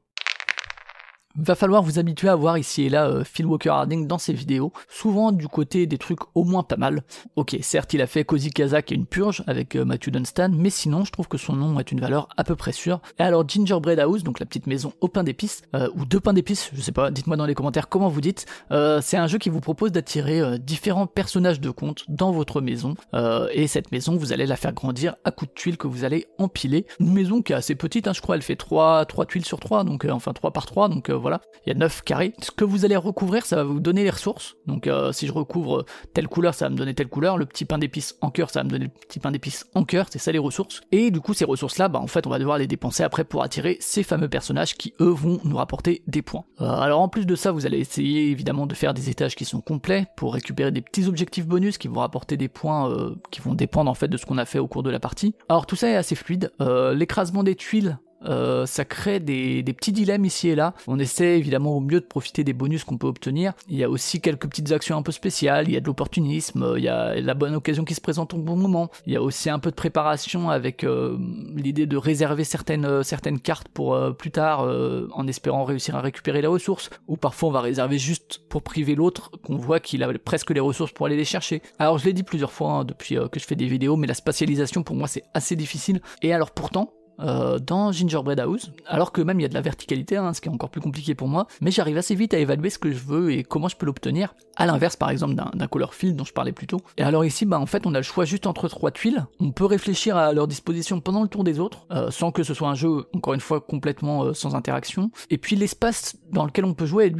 Va falloir vous habituer à voir ici et là euh, Phil Walker Harding dans ses vidéos, souvent du côté des trucs au moins pas mal. Ok, certes il a fait Cozy Casa qui est une purge avec euh, Matthew Dunstan, mais sinon je trouve que son nom est une valeur à peu près sûre. Et alors Gingerbread House, donc la petite maison au pain d'épices, euh, ou deux pains d'épices, je sais pas, dites-moi dans les commentaires comment vous dites, euh, c'est un jeu qui vous propose d'attirer euh, différents personnages de contes dans votre maison, euh, et cette maison vous allez la faire grandir à coups de tuiles que vous allez empiler. Une maison qui est assez petite, hein, je crois elle fait trois tuiles sur trois, donc euh, enfin trois par trois, donc euh, voilà, il y a neuf carrés. Ce que vous allez recouvrir, ça va vous donner les ressources. Donc euh, si je recouvre telle couleur, ça va me donner telle couleur. Le petit pain d'épices en cœur, ça va me donner le petit pain d'épices en cœur. C'est ça les ressources. Et du coup, ces ressources-là, bah en fait, on va devoir les dépenser après pour attirer ces fameux personnages qui, eux, vont nous rapporter des points. Euh, alors en plus de ça, vous allez essayer évidemment de faire des étages qui sont complets pour récupérer des petits objectifs bonus qui vont rapporter des points euh, qui vont dépendre en fait de ce qu'on a fait au cours de la partie. Alors tout ça est assez fluide. Euh, l'écrasement des tuiles, Euh, ça crée des, des petits dilemmes ici et là. On essaie évidemment au mieux de profiter des bonus qu'on peut obtenir. Il y a aussi quelques petites actions un peu spéciales, il y a de l'opportunisme, il y a la bonne occasion qui se présente au bon moment. Il y a aussi un peu de préparation avec euh, l'idée de réserver certaines, euh, certaines cartes pour euh, plus tard, euh, en espérant réussir à récupérer les ressources. Ou parfois on va réserver juste pour priver l'autre, qu'on voit qu'il a presque les ressources pour aller les chercher. Alors je l'ai dit plusieurs fois hein, depuis euh, que je fais des vidéos, mais la spatialisation pour moi c'est assez difficile. Et alors pourtant, Euh, dans Gingerbread House, alors que même il y a de la verticalité, hein, ce qui est encore plus compliqué pour moi, mais j'arrive assez vite à évaluer ce que je veux et comment je peux l'obtenir, à l'inverse par exemple d'un, d'un color field dont je parlais plus tôt. Et alors ici, bah en fait on a le choix juste entre trois tuiles, on peut réfléchir à leur disposition pendant le tour des autres, euh, sans que ce soit un jeu, encore une fois, complètement euh, sans interaction, et puis l'espace dans lequel on peut jouer est lui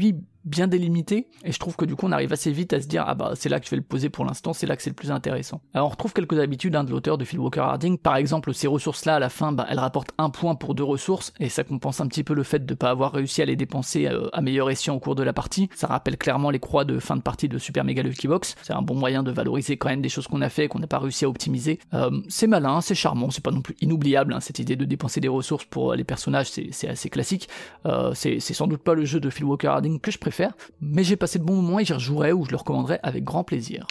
bien délimité, et je trouve que du coup on arrive assez vite à se dire ah bah c'est là que je vais le poser pour l'instant, c'est là que c'est le plus intéressant. Alors on retrouve quelques habitudes hein, de l'auteur de Phil Walker Harding, par exemple ces ressources là à la fin, bah, elles rapportent un point pour deux ressources, et ça compense un petit peu le fait de pas avoir réussi à les dépenser euh, à meilleur escient au cours de la partie. Ça rappelle clairement les croix de fin de partie de Super Mega Lucky Box, c'est un bon moyen de valoriser quand même des choses qu'on a fait et qu'on n'a pas réussi à optimiser. Euh, c'est malin, c'est charmant, c'est pas non plus inoubliable, hein, cette idée de dépenser des ressources pour les personnages, c'est, c'est assez classique. Euh, c'est, c'est sans doute pas le jeu de Phil Walker Harding que je préfère, mais j'ai passé de bons moments et j'y rejouerai ou je le recommanderai avec grand plaisir.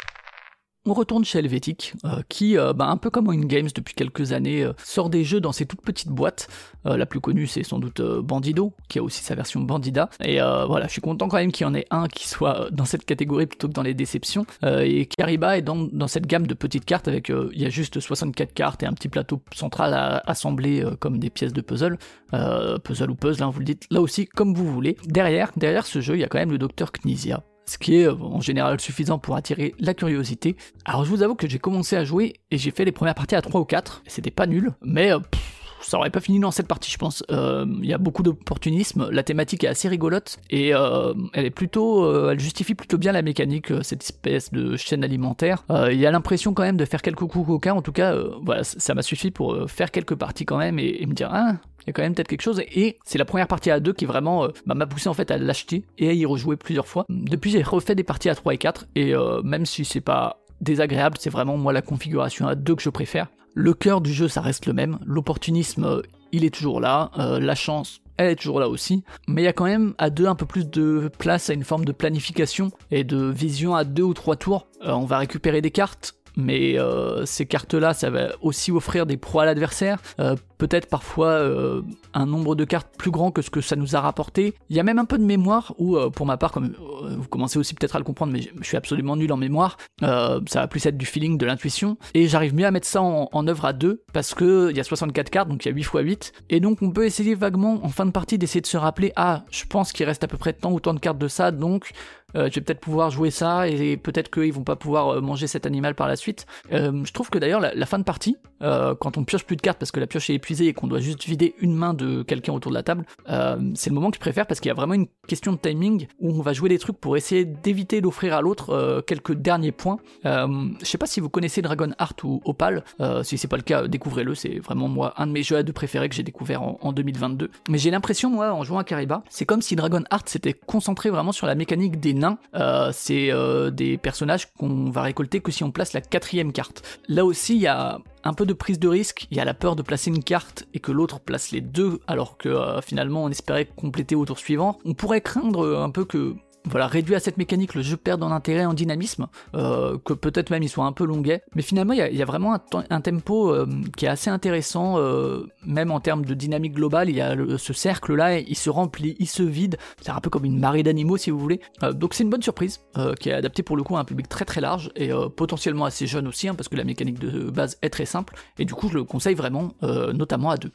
On retourne chez Helvetic, euh, qui, euh, bah, un peu comme Wing Games depuis quelques années, euh, sort des jeux dans ses toutes petites boîtes. Euh, la plus connue, c'est sans doute euh, Bandido, qui a aussi sa version Bandida. Et euh, voilà, je suis content quand même qu'il y en ait un qui soit dans cette catégorie plutôt que dans les déceptions. Euh, et Kariba est dans, dans cette gamme de petites cartes avec, il euh, y a juste soixante-quatre cartes et un petit plateau central à assembler euh, comme des pièces de puzzle. Euh, puzzle ou puzzle, hein, vous le dites là aussi comme vous voulez. Derrière, derrière ce jeu, il y a quand même le docteur Knizia, ce qui est en général suffisant pour attirer la curiosité. Alors je vous avoue que j'ai commencé à jouer et j'ai fait les premières parties à trois ou quatre, c'était pas nul, mais euh, pff, ça aurait pas fini dans cette partie je pense. Il euh, y a beaucoup d'opportunisme, la thématique est assez rigolote, et euh, elle est plutôt, euh, elle justifie plutôt bien la mécanique, euh, cette espèce de chaîne alimentaire. Il euh, y a l'impression quand même de faire quelques coups coquins, en tout cas, euh, voilà, ça m'a suffi pour euh, faire quelques parties quand même, et, et me dire, ah, il y a quand même peut-être quelque chose, et c'est la première partie à deux qui vraiment euh, bah, m'a poussé en fait à l'acheter et à y rejouer plusieurs fois. Depuis j'ai refait des parties à trois et quatre, et euh, même si c'est pas désagréable, c'est vraiment moi la configuration à deux que je préfère. Le cœur du jeu ça reste le même, l'opportunisme euh, il est toujours là, euh, la chance elle est toujours là aussi, mais il y a quand même à deux un peu plus de place à une forme de planification et de vision à deux ou trois tours. Euh, on va récupérer des cartes, mais euh, ces cartes-là, ça va aussi offrir des proies à l'adversaire, euh, peut-être parfois euh, un nombre de cartes plus grand que ce que ça nous a rapporté. Il y a même un peu de mémoire, où euh, pour ma part, comme euh, vous commencez aussi peut-être à le comprendre, mais je suis absolument nul en mémoire, euh, ça va plus être du feeling, de l'intuition, et j'arrive mieux à mettre ça en, en œuvre à deux, parce que il y a soixante-quatre cartes, donc il y a huit fois huit, et donc on peut essayer vaguement, en fin de partie, d'essayer de se rappeler, ah, je pense qu'il reste à peu près tant ou tant de cartes de ça, donc Euh, je vais peut-être pouvoir jouer ça, et peut-être qu'ils vont pas pouvoir euh, manger cet animal par la suite. Euh, je trouve que d'ailleurs la, la fin de partie, euh, quand on pioche plus de cartes parce que la pioche est épuisée et qu'on doit juste vider une main de quelqu'un autour de la table, euh, c'est le moment que je préfère parce qu'il y a vraiment une question de timing où on va jouer des trucs pour essayer d'éviter d'offrir à l'autre euh, quelques derniers points. Euh, je sais pas si vous connaissez Dragonheart ou Opal, euh, si c'est pas le cas, découvrez-le, c'est vraiment moi un de mes jeux à deux préférés que j'ai découvert en, en deux mille vingt-deux. Mais j'ai l'impression, moi, en jouant à Kariba, c'est comme si Dragonheart s'était concentré vraiment sur la mécanique des nains. Euh, c'est euh, des personnages qu'on va récolter que si on place la quatrième carte. Là aussi, il y a un peu de prise de risque, il y a la peur de placer une carte et que l'autre place les deux, alors que euh, finalement on espérait compléter au tour suivant. On pourrait craindre un peu que, voilà, réduit à cette mécanique, le jeu perd en intérêt, en dynamisme, euh, que peut-être même il soit un peu longuet, mais finalement il y a, il y a vraiment un, un tempo euh, qui est assez intéressant, euh, même en termes de dynamique globale. Il y a le, ce cercle là, il se remplit, il se vide, c'est un peu comme une marée d'animaux si vous voulez, euh, donc c'est une bonne surprise, euh, qui est adaptée pour le coup à un public très très large, et euh, potentiellement assez jeune aussi, hein, parce que la mécanique de base est très simple, et du coup je le conseille vraiment, euh, notamment à deux.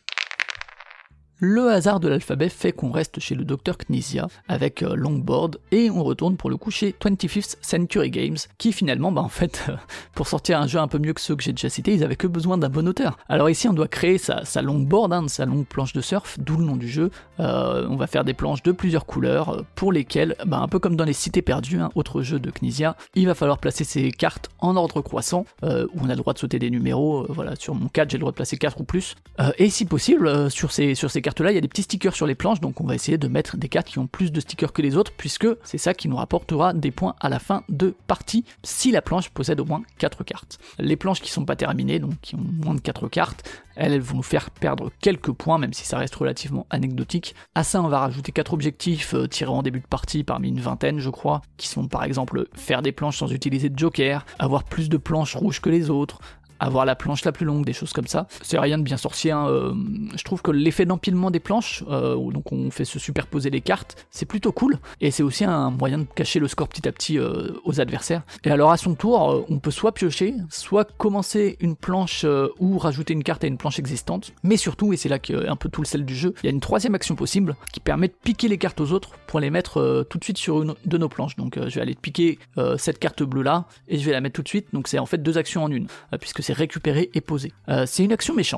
Le hasard de l'alphabet fait qu'on reste chez le docteur Knizia avec euh, Longboard, et on retourne pour le coup chez twenty-fifth Century Games, qui finalement, bah en fait, euh, pour sortir un jeu un peu mieux que ceux que j'ai déjà cités, ils avaient que besoin d'un bon auteur. Alors ici on doit créer sa, sa longboard, hein, sa longue planche de surf, d'où le nom du jeu. Euh, on va faire des planches de plusieurs couleurs, euh, pour lesquelles, bah, un peu comme dans les Cités Perdues, hein, autre jeu de Knizia, il va falloir placer ces cartes en ordre croissant, euh, où on a le droit de sauter des numéros, euh, voilà, sur mon quatre j'ai le droit de placer quatre ou plus, euh, et si possible, euh, sur ces, sur ces cartes là il y a des petits stickers sur les planches, donc on va essayer de mettre des cartes qui ont plus de stickers que les autres, puisque c'est ça qui nous rapportera des points à la fin de partie si la planche possède au moins quatre cartes. Les planches qui sont pas terminées, donc qui ont moins de quatre cartes, elles, elles vont nous faire perdre quelques points, même si ça reste relativement anecdotique. À ça on va rajouter quatre objectifs euh, tirés en début de partie parmi une vingtaine je crois, qui sont par exemple faire des planches sans utiliser de joker, avoir plus de planches rouges que les autres, avoir la planche la plus longue, des choses comme ça. C'est rien de bien sorcier, hein. euh, je trouve que l'effet d'empilement des planches, euh, où donc on fait se superposer les cartes, c'est plutôt cool, et c'est aussi un moyen de cacher le score petit à petit euh, aux adversaires. Et alors à son tour, euh, on peut soit piocher, soit commencer une planche euh, ou rajouter une carte à une planche existante, mais surtout, et c'est là qu'est un peu tout le sel du jeu, il y a une troisième action possible qui permet de piquer les cartes aux autres pour les mettre euh, tout de suite sur une de nos planches. Donc euh, je vais aller piquer euh, cette carte bleue là, et je vais la mettre tout de suite, donc c'est en fait deux actions en une, euh, puisque c'est récupérer et poser. Euh, c'est une action méchante,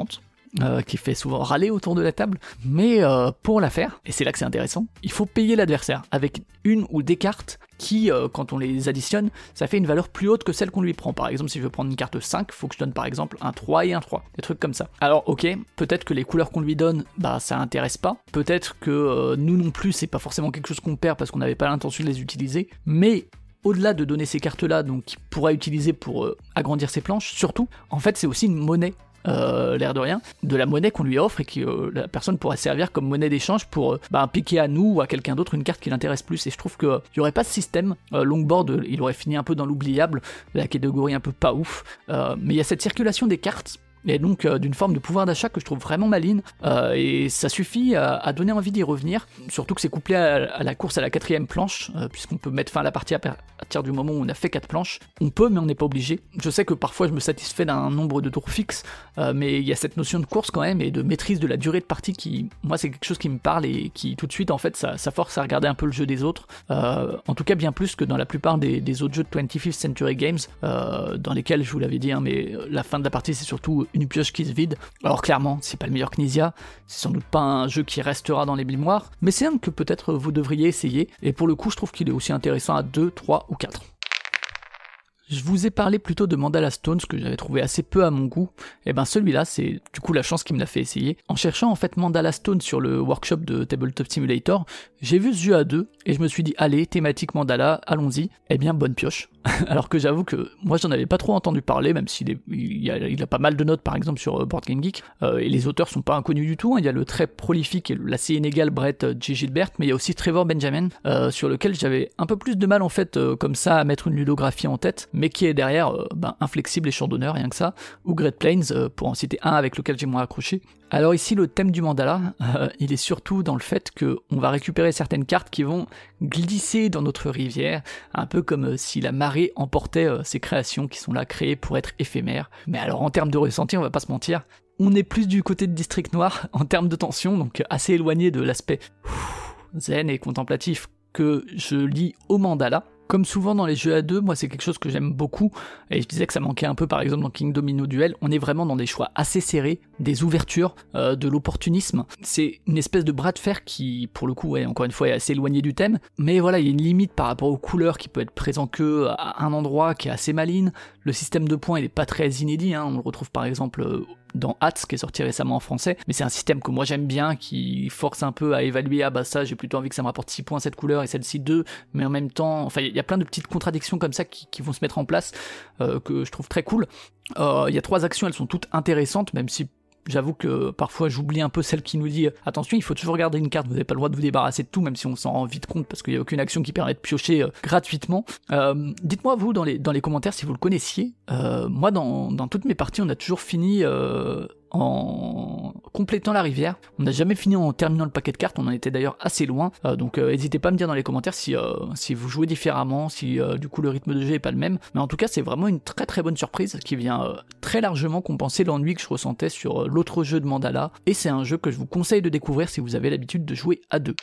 euh, qui fait souvent râler autour de la table, mais euh, pour la faire, et c'est là que c'est intéressant, il faut payer l'adversaire avec une ou des cartes qui, euh, quand on les additionne, ça fait une valeur plus haute que celle qu'on lui prend. Par exemple, si je veux prendre une carte cinq, il faut que je donne par exemple un trois et un trois, des trucs comme ça. Alors ok, peut-être que les couleurs qu'on lui donne, bah ça intéresse pas, peut-être que euh, nous non plus, c'est pas forcément quelque chose qu'on perd parce qu'on n'avait pas l'intention de les utiliser, mais au-delà de donner ces cartes-là, donc qu'il pourra utiliser pour euh, agrandir ses planches, surtout, en fait c'est aussi une monnaie. Euh, l'air de rien, de la monnaie qu'on lui offre et que euh, la personne pourrait servir comme monnaie d'échange pour euh, bah, piquer à nous ou à quelqu'un d'autre une carte qui l'intéresse plus. Et je trouve qu'il n'y aurait pas ce système. Euh, Longboard, il aurait fini un peu dans l'oubliable, la catégorie un peu pas ouf. Euh, mais il y a cette circulation des cartes. Et donc euh, d'une forme de pouvoir d'achat que je trouve vraiment maligne, euh, et ça suffit à, à donner envie d'y revenir, surtout que c'est couplé à, à la course à la quatrième planche, euh, puisqu'on peut mettre fin à la partie à partir du moment où on a fait quatre planches. On peut, mais on n'est pas obligé. Je sais que parfois je me satisfais d'un nombre de tours fixe, euh, mais il y a cette notion de course quand même, et de maîtrise de la durée de partie qui, moi c'est quelque chose qui me parle, et qui tout de suite en fait ça, ça force à regarder un peu le jeu des autres, euh, en tout cas bien plus que dans la plupart des, des autres jeux de twenty-fifth Century Games, euh, dans lesquels je vous l'avais dit, hein, mais la fin de la partie c'est surtout une pioche qui se vide. Alors clairement, c'est pas le meilleur Knizia, c'est sans doute pas un jeu qui restera dans les mémoires, mais c'est un que peut-être vous devriez essayer, et pour le coup je trouve qu'il est aussi intéressant à deux, trois ou quatre. Je vous ai parlé plutôt de Mandala Stones que j'avais trouvé assez peu à mon goût, et ben celui-là c'est du coup la chance qui me l'a fait essayer. En cherchant en fait Mandala Stones sur le workshop de Tabletop Simulator, j'ai vu ce jeu à deux, et je me suis dit allez, thématique Mandala, allons-y, eh bien bonne pioche. Alors que j'avoue que moi j'en avais pas trop entendu parler, même s'il est, il, a, il a pas mal de notes par exemple sur Board Game Geek, euh, et les auteurs sont pas inconnus du tout, hein. Il y a le très prolifique et l'assez inégal Brett G. Gilbert, mais il y a aussi Trevor Benjamin, euh, sur lequel j'avais un peu plus de mal en fait euh, comme ça à mettre une ludographie en tête, mais qui est derrière euh, ben, inflexible et champ d'honneur, rien que ça, ou Great Plains, euh, pour en citer un avec lequel j'ai moins accroché. Alors ici le thème du mandala, euh, il est surtout dans le fait que on va récupérer certaines cartes qui vont glisser dans notre rivière, un peu comme euh, si la marée emportait euh, ces créations qui sont là créées pour être éphémères. Mais alors en termes de ressenti, on va pas se mentir, on est plus du côté de District Noir en termes de tension, donc assez éloigné de l'aspect zen et contemplatif que je lis au mandala. Comme souvent dans les jeux à deux, moi c'est quelque chose que j'aime beaucoup, et je disais que ça manquait un peu par exemple dans King Domino Duel, on est vraiment dans des choix assez serrés, des ouvertures, euh, de l'opportunisme. C'est une espèce de bras de fer qui, pour le coup, ouais, encore une fois, est assez éloigné du thème, mais voilà, il y a une limite par rapport aux couleurs qui peut être présent que à un endroit qui est assez maligne. Le système de points il est pas très inédit, hein. On le retrouve par exemple euh, dans Hats qui est sorti récemment en français, mais c'est un système que moi j'aime bien, qui force un peu à évaluer, ah bah ça j'ai plutôt envie que ça me rapporte six points cette couleur et celle-ci deux, mais en même temps, enfin il y a plein de petites contradictions comme ça qui, qui vont se mettre en place, euh, que je trouve très cool. Il euh, y a trois actions, elles sont toutes intéressantes, même si j'avoue que parfois j'oublie un peu celle qui nous dit attention, il faut toujours garder une carte, vous n'avez pas le droit de vous débarrasser de tout, même si on s'en rend vite compte parce qu'il n'y a aucune action qui permet de piocher euh, gratuitement. Euh, dites-moi vous dans les, dans les commentaires si vous le connaissiez. Euh, moi dans, dans toutes mes parties on a toujours fini euh, en complétant la rivière. On n'a jamais fini en terminant le paquet de cartes, on en était d'ailleurs assez loin, euh, donc euh, n'hésitez pas à me dire dans les commentaires si, euh, si vous jouez différemment, si euh, du coup le rythme de jeu est pas le même, mais en tout cas c'est vraiment une très très bonne surprise qui vient euh, très largement compenser l'ennui que je ressentais sur euh, l'autre jeu de Mandala, et c'est un jeu que je vous conseille de découvrir si vous avez l'habitude de jouer à deux.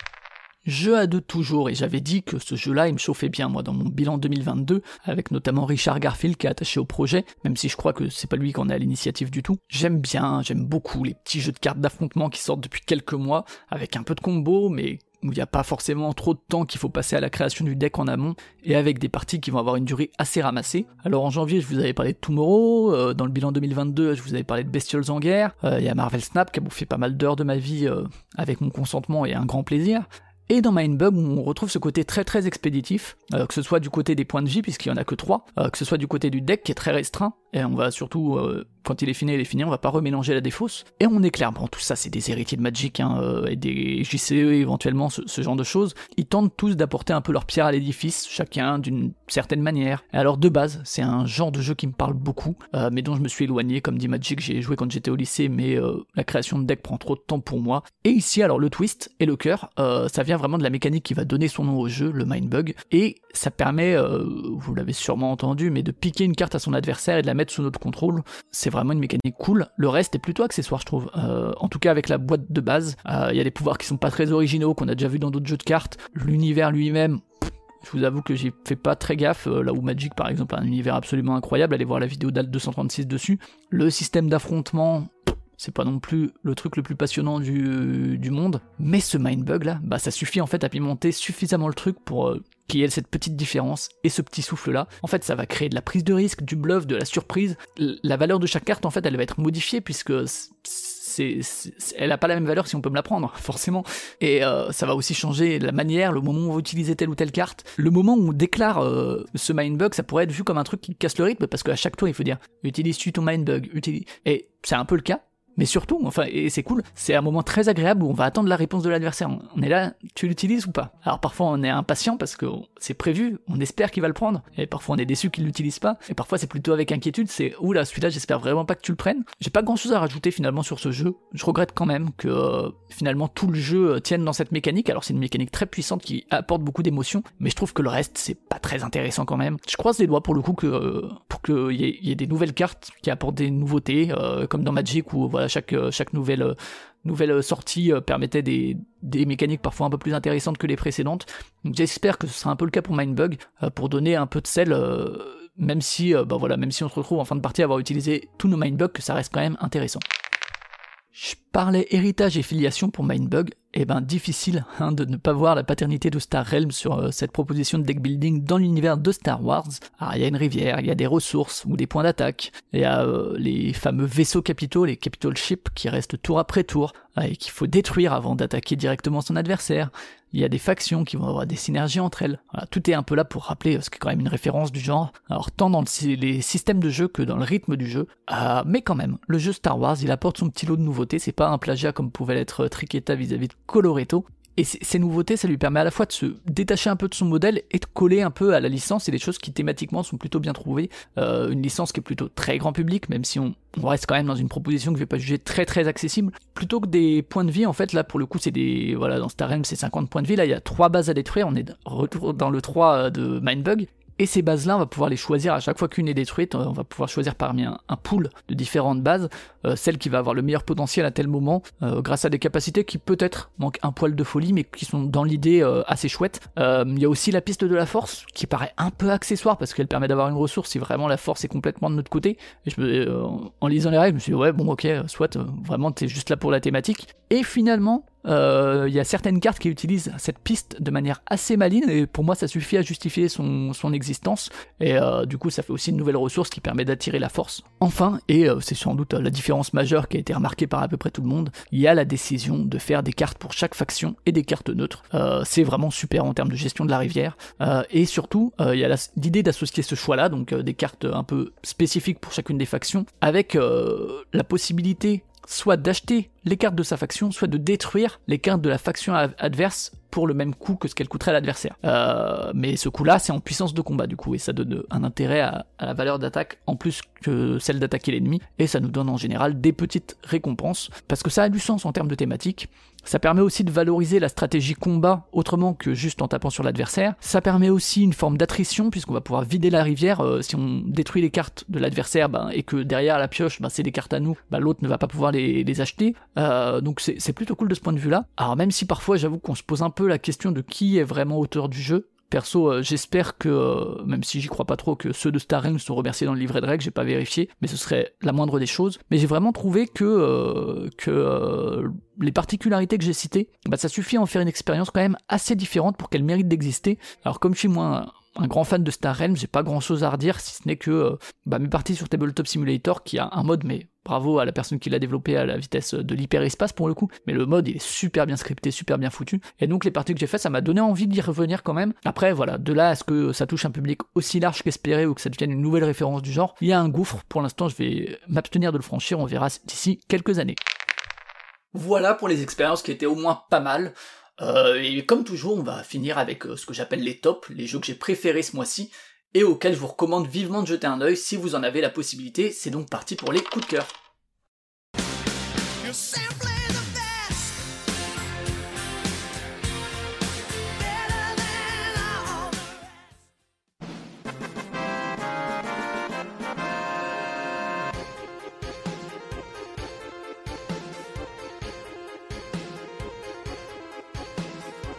Jeu à deux toujours, et j'avais dit que ce jeu-là il me chauffait bien moi dans mon bilan deux mille vingt-deux, avec notamment Richard Garfield qui est attaché au projet, même si je crois que c'est pas lui qui en est à l'initiative du tout. J'aime bien, j'aime beaucoup les petits jeux de cartes d'affrontement qui sortent depuis quelques mois, avec un peu de combo, mais où il n'y a pas forcément trop de temps qu'il faut passer à la création du deck en amont, et avec des parties qui vont avoir une durée assez ramassée. Alors en janvier je vous avais parlé de Tomorrow, euh, dans le bilan deux mille vingt-deux je vous avais parlé de Bestioles en guerre, il euh, y a Marvel Snap qui a bouffé pas mal d'heures de ma vie euh, avec mon consentement et un grand plaisir. Et dans Mindbug, on retrouve ce côté très très expéditif, euh, que ce soit du côté des points de vie, puisqu'il y en a que trois, euh, que ce soit du côté du deck qui est très restreint, et on va surtout, euh, quand il est fini, il est fini, on va pas remélanger la défausse, et on est clairement, tout ça c'est des héritiers de Magic, hein, euh, et des J C E éventuellement, ce, ce genre de choses, ils tentent tous d'apporter un peu leur pierre à l'édifice, chacun d'une certaine manière. Et alors de base, c'est un genre de jeu qui me parle beaucoup, euh, mais dont je me suis éloigné, comme dit Magic, j'ai joué quand j'étais au lycée, mais euh, la création de deck prend trop de temps pour moi. Et ici, alors le twist et le cœur, euh, ça vient vraiment de la mécanique qui va donner son nom au jeu, le Mindbug, et ça permet, euh, vous l'avez sûrement entendu, mais de piquer une carte à son adversaire et de la mettre sous notre contrôle. C'est vraiment une mécanique cool. Le reste est plutôt accessoire, je trouve. Euh, en tout cas avec la boîte de base, il euh, y a des pouvoirs qui sont pas très originaux, qu'on a déjà vu dans d'autres jeux de cartes. L'univers lui-même, je vous avoue que j'y fais pas très gaffe, euh, là où Magic par exemple a un univers absolument incroyable, allez voir la vidéo d'Alt deux cent trente-six dessus. Le système d'affrontement, c'est pas non plus le truc le plus passionnant du, du monde, mais ce Mindbug là, bah ça suffit en fait à pimenter suffisamment le truc pour euh, qu'il y ait cette petite différence et ce petit souffle là. En fait ça va créer de la prise de risque, du bluff, de la surprise. La valeur de chaque carte en fait elle va être modifiée puisque c'est, c'est, elle a pas la même valeur si on peut me la prendre, forcément. Et euh, ça va aussi changer la manière, le moment où on va utiliser telle ou telle carte. Le moment où on déclare euh, ce Mindbug, ça pourrait être vu comme un truc qui casse le rythme, parce qu'à chaque tour, il faut dire « Utilises-tu ton Mindbug ?» utilise... Et c'est un peu le cas. Mais surtout, enfin, et c'est cool, c'est un moment très agréable où on va attendre la réponse de l'adversaire. On est là, tu l'utilises ou pas? Alors parfois on est impatient parce que c'est prévu, on espère qu'il va le prendre, et parfois on est déçu qu'il l'utilise pas, et parfois c'est plutôt avec inquiétude, c'est oula, celui-là j'espère vraiment pas que tu le prennes. J'ai pas grand chose à rajouter finalement sur ce jeu, je regrette quand même que euh, finalement tout le jeu tienne dans cette mécanique. Alors c'est une mécanique très puissante qui apporte beaucoup d'émotions, mais je trouve que le reste c'est pas très intéressant quand même. Je croise les doigts pour le coup que euh, pour qu'il y, y ait des nouvelles cartes qui apportent des nouveautés, euh, comme dans Magic où voilà chaque, chaque nouvelle Nouvelle, nouvelle sortie euh, permettait des, des mécaniques parfois un peu plus intéressantes que les précédentes. Donc j'espère que ce sera un peu le cas pour Mindbug, euh, pour donner un peu de sel, euh, même si euh, bah voilà, même si on se retrouve en fin de partie à avoir utilisé tous nos Mindbugs, que ça reste quand même intéressant. Je parlais héritage et filiation pour Mindbug, et ben difficile hein, de ne pas voir la paternité de Star Realms sur euh, cette proposition de deck building dans l'univers de Star Wars. Alors il y a une rivière, il y a des ressources ou des points d'attaque, il y a euh, les fameux vaisseaux capitaux, les capital ships qui restent tour après tour, euh, et qu'il faut détruire avant d'attaquer directement son adversaire. Il y a des factions qui vont avoir des synergies entre elles. Voilà, tout est un peu là pour rappeler ce qui est quand même une référence du genre, alors tant dans le, les systèmes de jeu que dans le rythme du jeu. Euh, mais quand même, le jeu Star Wars, il apporte son petit lot de nouveautés, c'est pas un plagiat comme pouvait l'être Triqueta vis-à-vis de Coloretto. Et ces nouveautés, ça lui permet à la fois de se détacher un peu de son modèle et de coller un peu à la licence, et des choses qui thématiquement sont plutôt bien trouvées. Euh, une licence qui est plutôt très grand public, même si on, on reste quand même dans une proposition que je vais pas juger très très accessible. Plutôt que des points de vie, en fait, là pour le coup c'est des... Voilà, dans Star Realms c'est cinquante points de vie, là il y a trois bases à détruire, on est retour dans le trois de Mindbug. Et ces bases-là, on va pouvoir les choisir à chaque fois qu'une est détruite, on va pouvoir choisir parmi un, un pool de différentes bases, euh, celle qui va avoir le meilleur potentiel à tel moment, euh, grâce à des capacités qui peut-être manquent un poil de folie, mais qui sont dans l'idée euh, assez chouettes. Euh, il y a aussi la piste de la force, qui paraît un peu accessoire, parce qu'elle permet d'avoir une ressource si vraiment la force est complètement de notre côté. Et je me, euh, en lisant les règles, je me suis dit, ouais, bon, ok, soit, euh, vraiment, t'es juste là pour la thématique. Et finalement, il euh, y a certaines cartes qui utilisent cette piste de manière assez maligne, et pour moi ça suffit à justifier son, son existence, et euh, du coup ça fait aussi une nouvelle ressource qui permet d'attirer la force. Enfin, et euh, c'est sans doute la différence majeure qui a été remarquée par à peu près tout le monde, il y a la décision de faire des cartes pour chaque faction et des cartes neutres. Euh, c'est vraiment super en termes de gestion de la rivière, euh, et surtout il euh, y a l'idée d'associer ce choix là, donc euh, des cartes un peu spécifiques pour chacune des factions, avec euh, la possibilité soit d'acheter les cartes de sa faction, soit de détruire les cartes de la faction adverse pour le même coût que ce qu'elle coûterait à l'adversaire. Euh, mais ce coup-là, c'est en puissance de combat du coup, et ça donne un intérêt à, à la valeur d'attaque en plus que celle d'attaquer l'ennemi, et ça nous donne en général des petites récompenses, parce que ça a du sens en termes de thématique. Ça permet aussi de valoriser la stratégie combat autrement que juste en tapant sur l'adversaire. Ça permet aussi une forme d'attrition, puisqu'on va pouvoir vider la rivière. Euh, si on détruit les cartes de l'adversaire, ben, et que derrière la pioche, ben, c'est des cartes à nous, ben, l'autre ne va pas pouvoir les, les acheter. Euh, donc c'est, c'est plutôt cool de ce point de vue-là. Alors même si parfois j'avoue qu'on se pose un peu la question de qui est vraiment auteur du jeu, perso, euh, j'espère que, euh, même si j'y crois pas trop, que ceux de Star Realms sont remerciés dans le livret de règles, j'ai pas vérifié, mais ce serait la moindre des choses. Mais j'ai vraiment trouvé que, euh, que euh, les particularités que j'ai citées, bah, ça suffit à en faire une expérience quand même assez différente pour qu'elle mérite d'exister. Alors comme je suis moins un grand fan de Star Realms, j'ai pas grand chose à redire, si ce n'est que euh, bah, mes parties sur Tabletop Simulator, qui a un mode, mais bravo à la personne qui l'a développé à la vitesse de l'hyperespace pour le coup, mais le mode il est super bien scripté, super bien foutu, et donc les parties que j'ai faites, ça m'a donné envie d'y revenir quand même. Après voilà, de là à ce que ça touche un public aussi large qu'espéré, ou que ça devienne une nouvelle référence du genre, il y a un gouffre. Pour l'instant je vais m'abstenir de le franchir, on verra d'ici quelques années. Voilà pour les expériences qui étaient au moins pas mal. Euh, et comme toujours, on va finir avec euh, ce que j'appelle les tops, les jeux que j'ai préférés ce mois-ci, et auxquels je vous recommande vivement de jeter un œil si vous en avez la possibilité. C'est donc parti pour les coups de cœur. On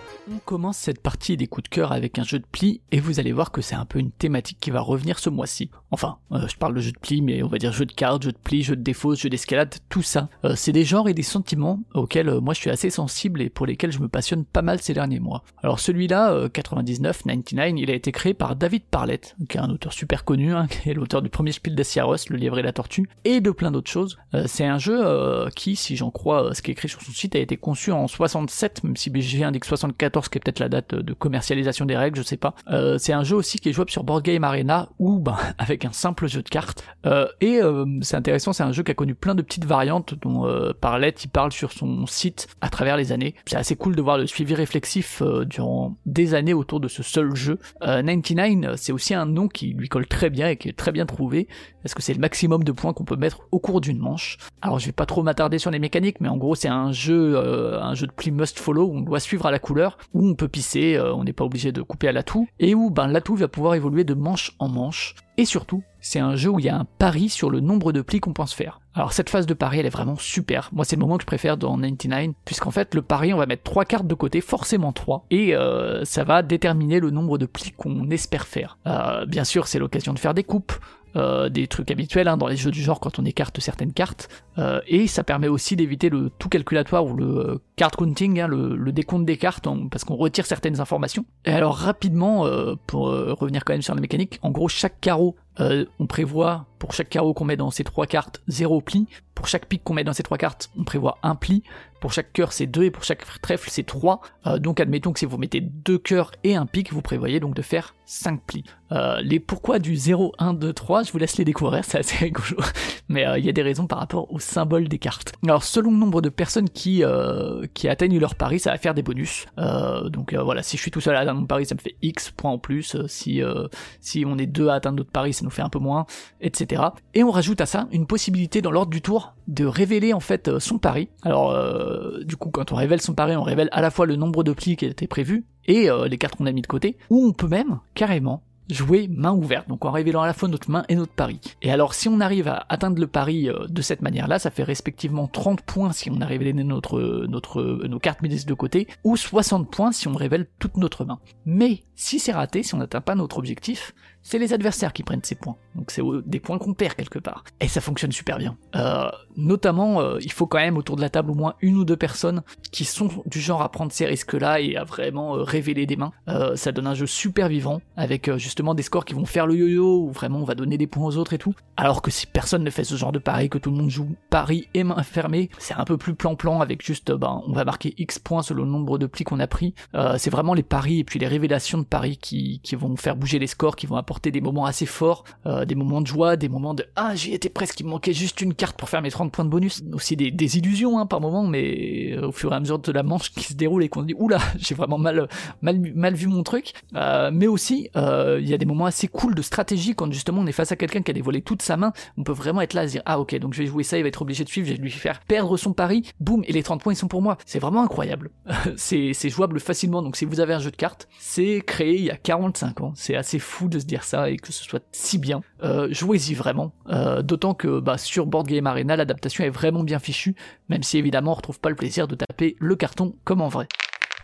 commence cette partie des coups de cœur avec un jeu de pli, et vous allez voir que c'est un peu une thématique qui va revenir ce mois-ci. Enfin, euh, je parle de jeu de pli, mais on va dire jeu de cartes, jeu de pli, jeu de défausse, jeu d'escalade, tout ça. Euh, c'est des genres et des sentiments auxquels euh, moi je suis assez sensible et pour lesquels je me passionne pas mal ces derniers mois. Alors celui-là, euh, quatre-vingt-dix-neuf, quatre-vingt-dix-neuf, il a été créé par David Parlett, qui est un auteur super connu, hein, qui est l'auteur du premier Spiel des Jahres, Le Lièvre et la Tortue, et de plein d'autres choses. Euh, c'est un jeu euh, qui, si j'en crois euh, ce qui est écrit sur son site, a été conçu en soixante-sept, même si B G G indique soixante-quatorze, qui est peut-être la date de commercialisation des règles, je sais pas. Euh, c'est un jeu aussi qui est jouable sur Board Game Arena, ou ben, avec un simple jeu de cartes. Euh, et euh, c'est intéressant, c'est un jeu qui a connu plein de petites variantes, dont euh, Parlett, il parle sur son site à travers les années. C'est assez cool de voir le suivi réflexif euh, durant des années autour de ce seul jeu. Euh, quatre-vingt-dix-neuf, c'est aussi un nom qui lui colle très bien et qui est très bien trouvé, parce que c'est le maximum de points qu'on peut mettre au cours d'une manche. Alors je vais pas trop m'attarder sur les mécaniques, mais en gros c'est un jeu euh, un jeu de pli must follow, où on doit suivre à la couleur, où on peut pisser, euh, on n'est pas obligé de couper à l'atout, et où ben, l'atout va pouvoir évoluer de manche en manche, et surtout, c'est un jeu où il y a un pari sur le nombre de plis qu'on pense faire. Alors cette phase de pari, elle est vraiment super. Moi, c'est le moment que je préfère dans quatre-vingt-dix-neuf, puisqu'en fait, le pari, on va mettre trois cartes de côté, forcément trois, et euh, ça va déterminer le nombre de plis qu'on espère faire. Euh, bien sûr, c'est l'occasion de faire des coupes, Euh, des trucs habituels hein, dans les jeux du genre quand on écarte certaines cartes, euh, et ça permet aussi d'éviter le tout calculatoire ou le euh, card counting, hein, le, le décompte des cartes, en, parce qu'on retire certaines informations. Et alors rapidement, euh, pour euh, revenir quand même sur la mécanique, en gros chaque carreau, euh, on prévoit pour chaque carreau qu'on met dans ces trois cartes zéro pli, pour chaque pique qu'on met dans ces trois cartes on prévoit un pli, pour chaque cœur c'est deux et pour chaque trèfle c'est trois, euh, donc admettons que si vous mettez deux cœurs et un pique, vous prévoyez donc de faire cinq plis. Euh, les pourquoi du zéro, un, deux, trois, je vous laisse les découvrir, c'est assez rigolo, mais il euh, y a des raisons par rapport au symbole des cartes. Alors selon le nombre de personnes qui, euh, qui atteignent leur pari, ça va faire des bonus, euh, donc euh, voilà, si je suis tout seul à atteindre mon pari, ça me fait X points en plus, euh, si, euh, si on est deux à atteindre notre pari, ça nous fait un peu moins, et cetera. Et on rajoute à ça une possibilité dans l'ordre du tour de révéler en fait son pari. Alors euh, du coup quand on révèle son pari, on révèle à la fois le nombre de plis qui était prévu et euh, les cartes qu'on a mis de côté, ou on peut même carrément jouer main ouverte, donc en révélant à la fois notre main et notre pari. Et alors si on arrive à atteindre le pari euh, de cette manière-là, ça fait respectivement trente points si on a révélé notre, notre, nos cartes mises de côté, ou soixante points si on révèle toute notre main. Mais si c'est raté, si on n'atteint pas notre objectif, c'est les adversaires qui prennent ces points. Donc c'est des points qu'on perd quelque part. Et ça fonctionne super bien. Euh, notamment, euh, il faut quand même autour de la table au moins une ou deux personnes qui sont du genre à prendre ces risques-là et à vraiment euh, révéler des mains. Euh, ça donne un jeu super vivant, avec euh, justement des scores qui vont faire le yo-yo, où vraiment on va donner des points aux autres et tout. Alors que si personne ne fait ce genre de pari, que tout le monde joue pari et main fermée, c'est un peu plus plan-plan, avec juste, euh, ben, on va marquer X points selon le nombre de plis qu'on a pris. Euh, c'est vraiment les paris et puis les révélations de paris qui, qui vont faire bouger les scores, qui vont apporter des moments assez forts, euh, des moments de joie, des moments de ah j'y étais presque, il me manquait juste une carte pour faire mes trente points de bonus, aussi des, des illusions hein, par moment, mais euh, au fur et à mesure de la manche qui se déroule et qu'on se dit oula j'ai vraiment mal, mal, mal vu mon truc, euh, mais aussi il euh, y a des moments assez cool de stratégie quand justement on est face à quelqu'un qui a dévoilé toute sa main, on peut vraiment être là à se dire ah ok donc je vais jouer ça, il va être obligé de suivre, je vais lui faire perdre son pari, boum, et les trente points ils sont pour moi, c'est vraiment incroyable. c'est, c'est jouable facilement, donc si vous avez un jeu de cartes, c'est créé il y a quarante-cinq ans, c'est assez fou de se dire ça et que ce soit si bien. Euh, jouez-y vraiment, euh, d'autant que bah, sur Board Game Arena l'adaptation est vraiment bien fichue, même si évidemment on retrouve pas le plaisir de taper le carton comme en vrai.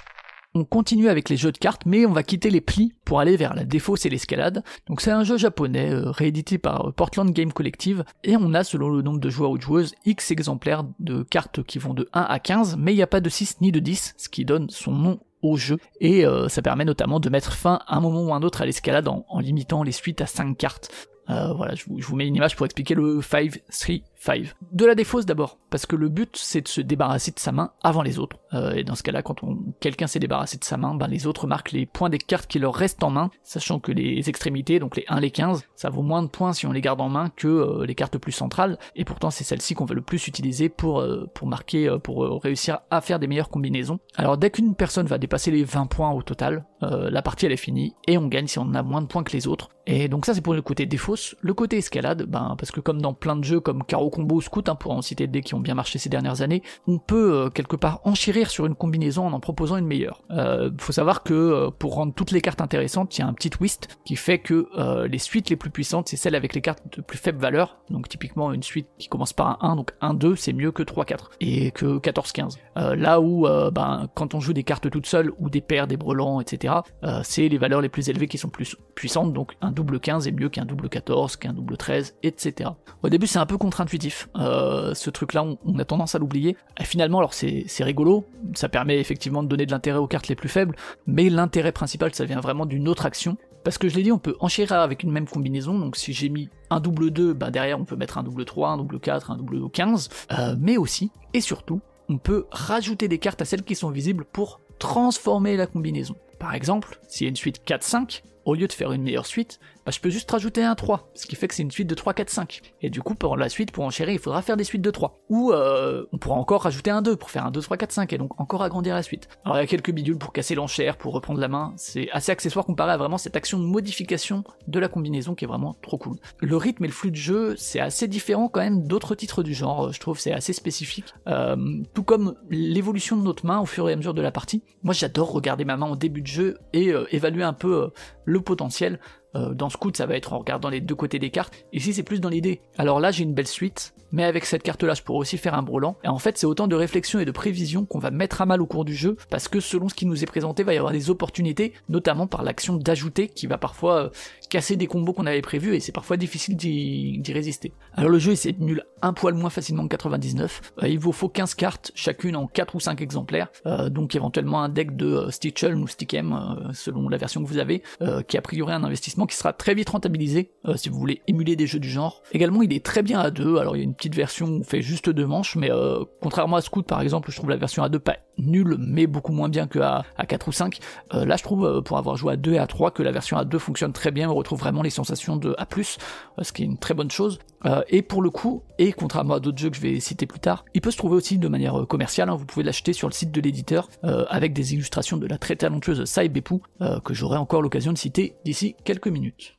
On continue avec les jeux de cartes, mais on va quitter les plis pour aller vers la défausse et l'escalade. Donc c'est un jeu japonais, euh, réédité par euh, Portland Game Collective, et on a, selon le nombre de joueurs ou de joueuses, X exemplaires de cartes qui vont de un à quinze, mais il n'y a pas de six ni de dix, ce qui donne son nom au jeu, et euh, ça permet notamment de mettre fin à un moment ou à un autre à l'escalade en, en limitant les suites à cinq cartes. Euh, voilà, je vous, je vous mets une image pour expliquer le cinq trois cinq. De la défausse d'abord, parce que le but c'est de se débarrasser de sa main avant les autres, euh, et dans ce cas-là, quand on, quelqu'un s'est débarrassé de sa main, ben les autres marquent les points des cartes qui leur restent en main, sachant que les extrémités, donc les un, les quinze, ça vaut moins de points si on les garde en main que euh, les cartes plus centrales, et pourtant c'est celles-ci qu'on va le plus utiliser pour, euh, pour marquer, euh, pour euh, réussir à faire des meilleures combinaisons. Alors dès qu'une personne va dépasser les vingt points au total, euh, la partie elle est finie, et on gagne si on a moins de points que les autres, et donc ça c'est pour le côté défausse. Le côté escalade, ben parce que comme dans plein de jeux comme Caro gros combos scout, hein, pour en citer des qui ont bien marché ces dernières années, on peut euh, quelque part enchérir sur une combinaison en en proposant une meilleure. Euh, faut savoir que euh, pour rendre toutes les cartes intéressantes, il y a un petit twist qui fait que euh, les suites les plus puissantes, c'est celles avec les cartes de plus faible valeur, donc typiquement une suite qui commence par un un, donc un deux, c'est mieux que trois quatre, et que quatorze quinze. Euh, là où, euh, ben, quand on joue des cartes toutes seules, ou des paires, des brelans, et cetera, euh, c'est les valeurs les plus élevées qui sont plus puissantes, donc un double quinze est mieux qu'un double quatorze, qu'un double treize, et cetera. Au début c'est un peu contre-intuitif, euh, ce truc-là on, on a tendance à l'oublier, et finalement alors c'est, c'est rigolo, ça permet effectivement de donner de l'intérêt aux cartes les plus faibles, mais l'intérêt principal ça vient vraiment d'une autre action, parce que je l'ai dit, on peut enchérir avec une même combinaison, donc si j'ai mis un double deux, bah derrière on peut mettre un double trois, un double quatre, un double quinze, euh, mais aussi, et surtout, on peut rajouter des cartes à celles qui sont visibles pour transformer la combinaison. Par exemple, s'il y a une suite quatre cinq, au lieu de faire une meilleure suite, bah je peux juste rajouter un trois, ce qui fait que c'est une suite de trois quatre cinq. Et du coup, pour la suite, pour enchérir, il faudra faire des suites de trois. Ou euh, on pourra encore rajouter un deux pour faire un deux trois quatre cinq, et donc encore agrandir la suite. Alors il y a quelques bidules pour casser l'enchère, pour reprendre la main, c'est assez accessoire comparé à vraiment cette action de modification de la combinaison qui est vraiment trop cool. Le rythme et le flux de jeu, c'est assez différent quand même d'autres titres du genre, je trouve c'est assez spécifique. Euh, tout comme l'évolution de notre main au fur et à mesure de la partie. Moi j'adore regarder ma main au début de jeu et euh, évaluer un peu euh, le potentiel. Euh, dans Scout, ça va être en regardant les deux côtés des cartes. Ici, c'est plus dans l'idée. Alors là, j'ai une belle suite, mais avec cette carte-là, je pourrais aussi faire un brelan. Et en fait, c'est autant de réflexion et de prévision qu'on va mettre à mal au cours du jeu, parce que selon ce qui nous est présenté, il va y avoir des opportunités, notamment par l'action d'ajouter, qui va parfois euh, casser des combos qu'on avait prévus, et c'est parfois difficile d'y, d'y résister. Alors le jeu, il nul un poil moins facilement que quatre-vingt-dix-neuf. Euh, il vous faut quinze cartes, chacune en quatre ou cinq exemplaires, euh, donc éventuellement un deck de euh, Stitchel ou Stickem, euh, selon la version que vous avez, euh, qui a priori un investissement qui sera très vite rentabilisé euh, si vous voulez émuler des jeux du genre. Également il est très bien à deux, alors il y a une petite version où on fait juste deux manches, mais euh, contrairement à Scout par exemple, je trouve la version à deux pas nulle, mais beaucoup moins bien qu'à à quatre ou cinq. Euh, là je trouve, euh, pour avoir joué à deux et à trois, que la version à deux fonctionne très bien, on retrouve vraiment les sensations de A plus, euh, ce qui est une très bonne chose. Euh, et pour le coup, et contrairement à d'autres jeux que je vais citer plus tard, il peut se trouver aussi de manière euh, commerciale, hein, vous pouvez l'acheter sur le site de l'éditeur, euh, avec des illustrations de la très talentueuse Sai Beppu, euh, que j'aurai encore l'occasion de citer d'ici quelques minutes.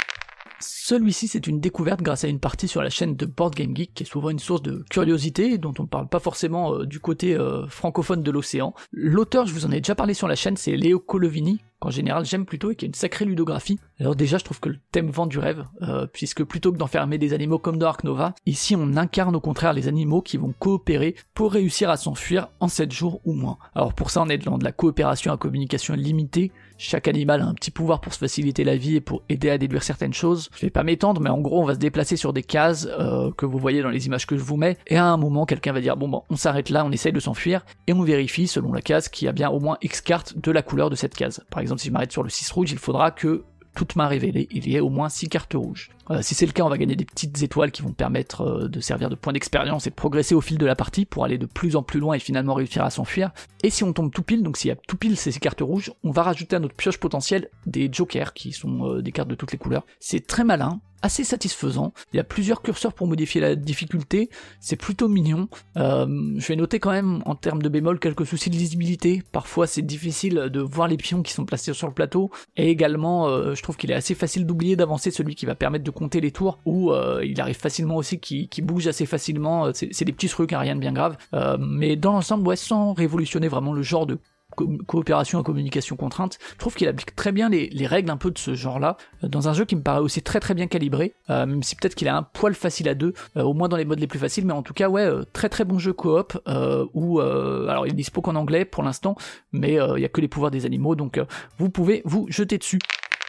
Celui-ci c'est une découverte grâce à une partie sur la chaîne de Board Game Geek, qui est souvent une source de curiosité, dont on parle pas forcément euh, du côté euh, francophone de l'océan. L'auteur, je vous en ai déjà parlé sur la chaîne, c'est Léo Colovini, qu'en général j'aime plutôt et qui a une sacrée ludographie. Alors déjà je trouve que le thème vend du rêve, euh, puisque plutôt que d'enfermer des animaux comme dans Ark Nova, ici on incarne au contraire les animaux qui vont coopérer pour réussir à s'enfuir en sept jours ou moins. Alors pour ça on est dans de la coopération à communication limitée, chaque animal a un petit pouvoir pour se faciliter la vie et pour aider à déduire certaines choses. Je vais pas m'étendre, mais en gros on va se déplacer sur des cases euh, que vous voyez dans les images que je vous mets, et à un moment quelqu'un va dire bon bon on s'arrête là, on essaye de s'enfuir, et on vérifie selon la case qu'il y a bien au moins X cartes de la couleur de cette case. Par exemple si je m'arrête sur le six rouge, il faudra que toute main révélée, il y ait au moins six cartes rouges. Euh, si c'est le cas, on va gagner des petites étoiles qui vont permettre euh, de servir de points d'expérience et de progresser au fil de la partie pour aller de plus en plus loin et finalement réussir à s'enfuir. Et si on tombe tout pile, donc s'il y a tout pile ces six cartes rouges, on va rajouter à notre pioche potentielle des jokers, qui sont euh, des cartes de toutes les couleurs. C'est très malin, assez satisfaisant, il y a plusieurs curseurs pour modifier la difficulté, c'est plutôt mignon. Euh, je vais noter quand même en termes de bémol quelques soucis de lisibilité, parfois c'est difficile de voir les pions qui sont placés sur le plateau, et également euh, je trouve qu'il est assez facile d'oublier d'avancer celui qui va permettre de compter les tours, ou euh, il arrive facilement aussi qu'il qui bouge assez facilement, c'est, c'est des petits trucs, hein, rien de bien grave, euh, mais dans l'ensemble ouais, sans révolutionner vraiment le genre de Co- coopération et communication contrainte, je trouve qu'il applique très bien les, les règles un peu de ce genre-là, euh, dans un jeu qui me paraît aussi très très bien calibré, euh, même si peut-être qu'il a un poil facile à deux, euh, au moins dans les modes les plus faciles, mais en tout cas ouais, euh, très très bon jeu coop, euh, où, euh, alors il est dispo qu'en anglais pour l'instant, mais il euh, y a que les pouvoirs des animaux, donc euh, vous pouvez vous jeter dessus.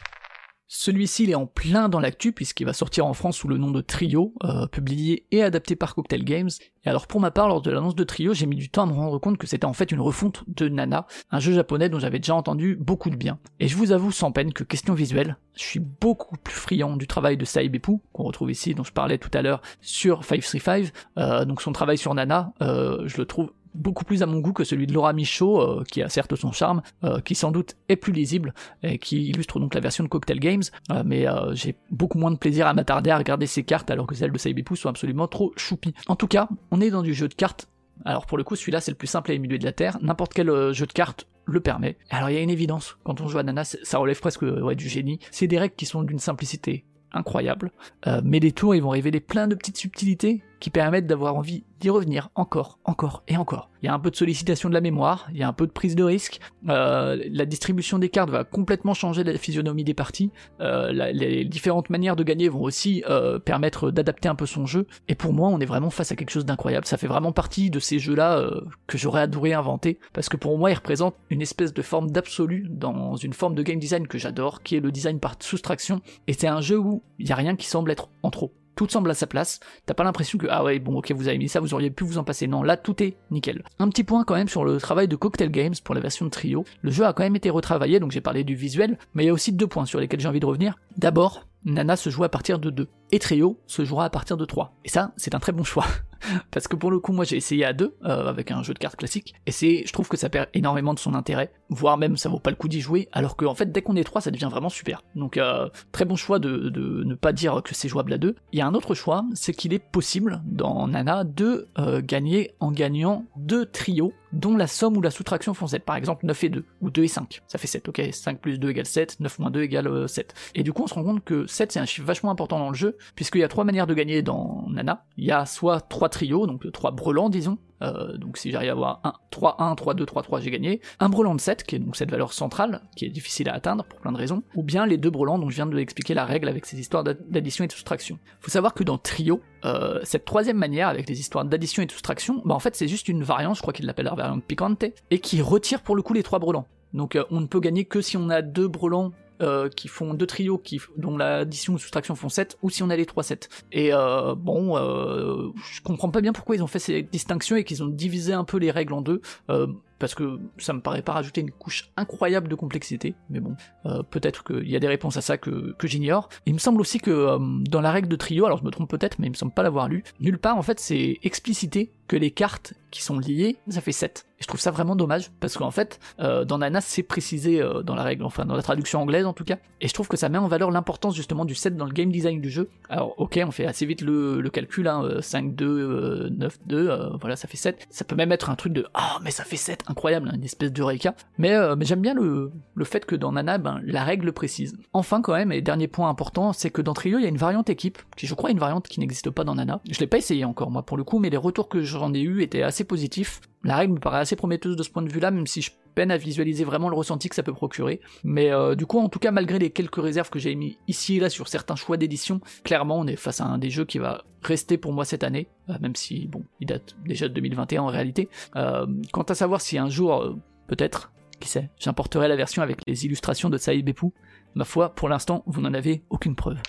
Celui-ci il est en plein dans l'actu puisqu'il va sortir en France sous le nom de Trio, euh, publié et adapté par Cocktail Games. Et alors pour ma part, lors de l'annonce de Trio, j'ai mis du temps à me rendre compte que c'était en fait une refonte de Nana, un jeu japonais dont j'avais déjà entendu beaucoup de bien. Et je vous avoue sans peine que question visuelle, je suis beaucoup plus friand du travail de Sai Beppu, qu'on retrouve ici, dont je parlais tout à l'heure sur cinq cent trente-cinq, euh, donc son travail sur Nana, euh, je le trouve beaucoup plus à mon goût que celui de Laura Michaud, euh, qui a certes son charme, euh, qui sans doute est plus lisible, et qui illustre donc la version de Cocktail Games, euh, mais euh, j'ai beaucoup moins de plaisir à m'attarder à regarder ces cartes alors que celles de Sai Beppu sont absolument trop choupies. En tout cas, on est dans du jeu de cartes, alors pour le coup celui-là c'est le plus simple à émuler de la Terre, n'importe quel euh, jeu de cartes le permet. Alors il y a une évidence, quand on joue à Nana, ça relève presque ouais, du génie, c'est des règles qui sont d'une simplicité incroyable, euh, mais les tours ils vont révéler plein de petites subtilités qui permettent d'avoir envie d'y revenir encore, encore et encore. Il y a un peu de sollicitation de la mémoire, il y a un peu de prise de risque, euh, la distribution des cartes va complètement changer la physionomie des parties, euh, la, les différentes manières de gagner vont aussi euh, permettre d'adapter un peu son jeu, et pour moi on est vraiment face à quelque chose d'incroyable. Ça fait vraiment partie de ces jeux-là euh, que j'aurais adoré inventer, parce que pour moi ils représentent une espèce de forme d'absolu dans une forme de game design que j'adore, qui est le design par soustraction, et c'est un jeu où il n'y a rien qui semble être en trop. Tout semble à sa place, t'as pas l'impression que ah ouais bon ok vous avez mis ça, vous auriez pu vous en passer, non là tout est nickel. Un petit point quand même sur le travail de Cocktail Games pour la version de trio, le jeu a quand même été retravaillé, donc j'ai parlé du visuel, mais il y a aussi deux points sur lesquels j'ai envie de revenir. D'abord, Nana se joue à partir de deux, et Trio se jouera à partir de trois, et ça c'est un très bon choix. Parce que pour le coup moi j'ai essayé à deux euh, avec un jeu de cartes classique et c'est, je trouve que ça perd énormément de son intérêt, voire même ça vaut pas le coup d'y jouer, alors qu'en fait dès qu'on est trois ça devient vraiment super. Donc euh, très bon choix de, de ne pas dire que c'est jouable à deux. Il y a un autre choix, c'est qu'il est possible dans Nana de euh, gagner en gagnant deux trios dont la somme ou la soustraction font sept, par exemple neuf et deux, ou deux et cinq, ça fait sept, ok, cinq plus deux égale sept, neuf moins deux égale euh, sept. Et du coup on se rend compte que sept c'est un chiffre vachement important dans le jeu, puisqu'il y a trois manières de gagner dans Nana. Il y a soit trois trios, donc trois brelans disons, euh, donc si j'arrive à avoir un, trois un, trois deux, trois trois j'ai gagné, un brelan de sept, qui est donc cette valeur centrale, qui est difficile à atteindre pour plein de raisons, ou bien les deux brelans dont je viens de expliquer la règle avec ces histoires d'addition et de soustraction. Faut savoir que dans Trio, euh, cette troisième manière avec les histoires d'addition et de soustraction, bah en fait c'est juste une variante, je crois qu'ils l'appellent la variante Picante, et qui retire pour le coup les trois brelans. Donc euh, on ne peut gagner que si on a deux brelans Euh, qui font deux trios qui, dont l'addition ou soustraction font sept, ou si on a les trois sept. Et euh, bon, euh, je comprends pas bien pourquoi ils ont fait ces distinctions et qu'ils ont divisé un peu les règles en deux, euh, parce que ça me paraît pas rajouter une couche incroyable de complexité, mais bon, euh, peut-être qu'il y a des réponses à ça que, que j'ignore. Il me semble aussi que euh, dans la règle de trio, alors je me trompe peut-être, mais il me semble pas l'avoir lu, nulle part en fait c'est explicité que les cartes qui sont liées, ça fait sept. Et je trouve ça vraiment dommage, parce qu'en fait, euh, dans Nana, c'est précisé euh, dans la règle, enfin dans la traduction anglaise en tout cas, et je trouve que ça met en valeur l'importance justement du sept dans le game design du jeu. Alors ok, on fait assez vite le, le calcul, hein, euh, cinq, deux, euh, neuf, deux, euh, voilà, ça fait sept. Ça peut même être un truc de « Ah, oh, mais ça fait sept, incroyable, hein, une espèce d'eureka ». Mais, euh, mais j'aime bien le, le fait que dans Nana, ben, la règle précise. Enfin quand même, et dernier point important, c'est que dans Trio, il y a une variante équipe, qui je crois est une variante qui n'existe pas dans Nana. Je l'ai pas essayé encore moi pour le coup, mais les retours que j'en ai eu étaient assez positifs. La règle me paraît assez prometteuse de ce point de vue-là, même si je peine à visualiser vraiment le ressenti que ça peut procurer. Mais euh, du coup, en tout cas, malgré les quelques réserves que j'ai mis ici et là sur certains choix d'édition, clairement, on est face à un des jeux qui va rester pour moi cette année, euh, même si, bon, il date déjà de deux mille vingt et un en réalité. Euh, quant à savoir si un jour, euh, peut-être, qui sait, j'importerai la version avec les illustrations de Saïd Bepou, ma foi, pour l'instant, vous n'en avez aucune preuve.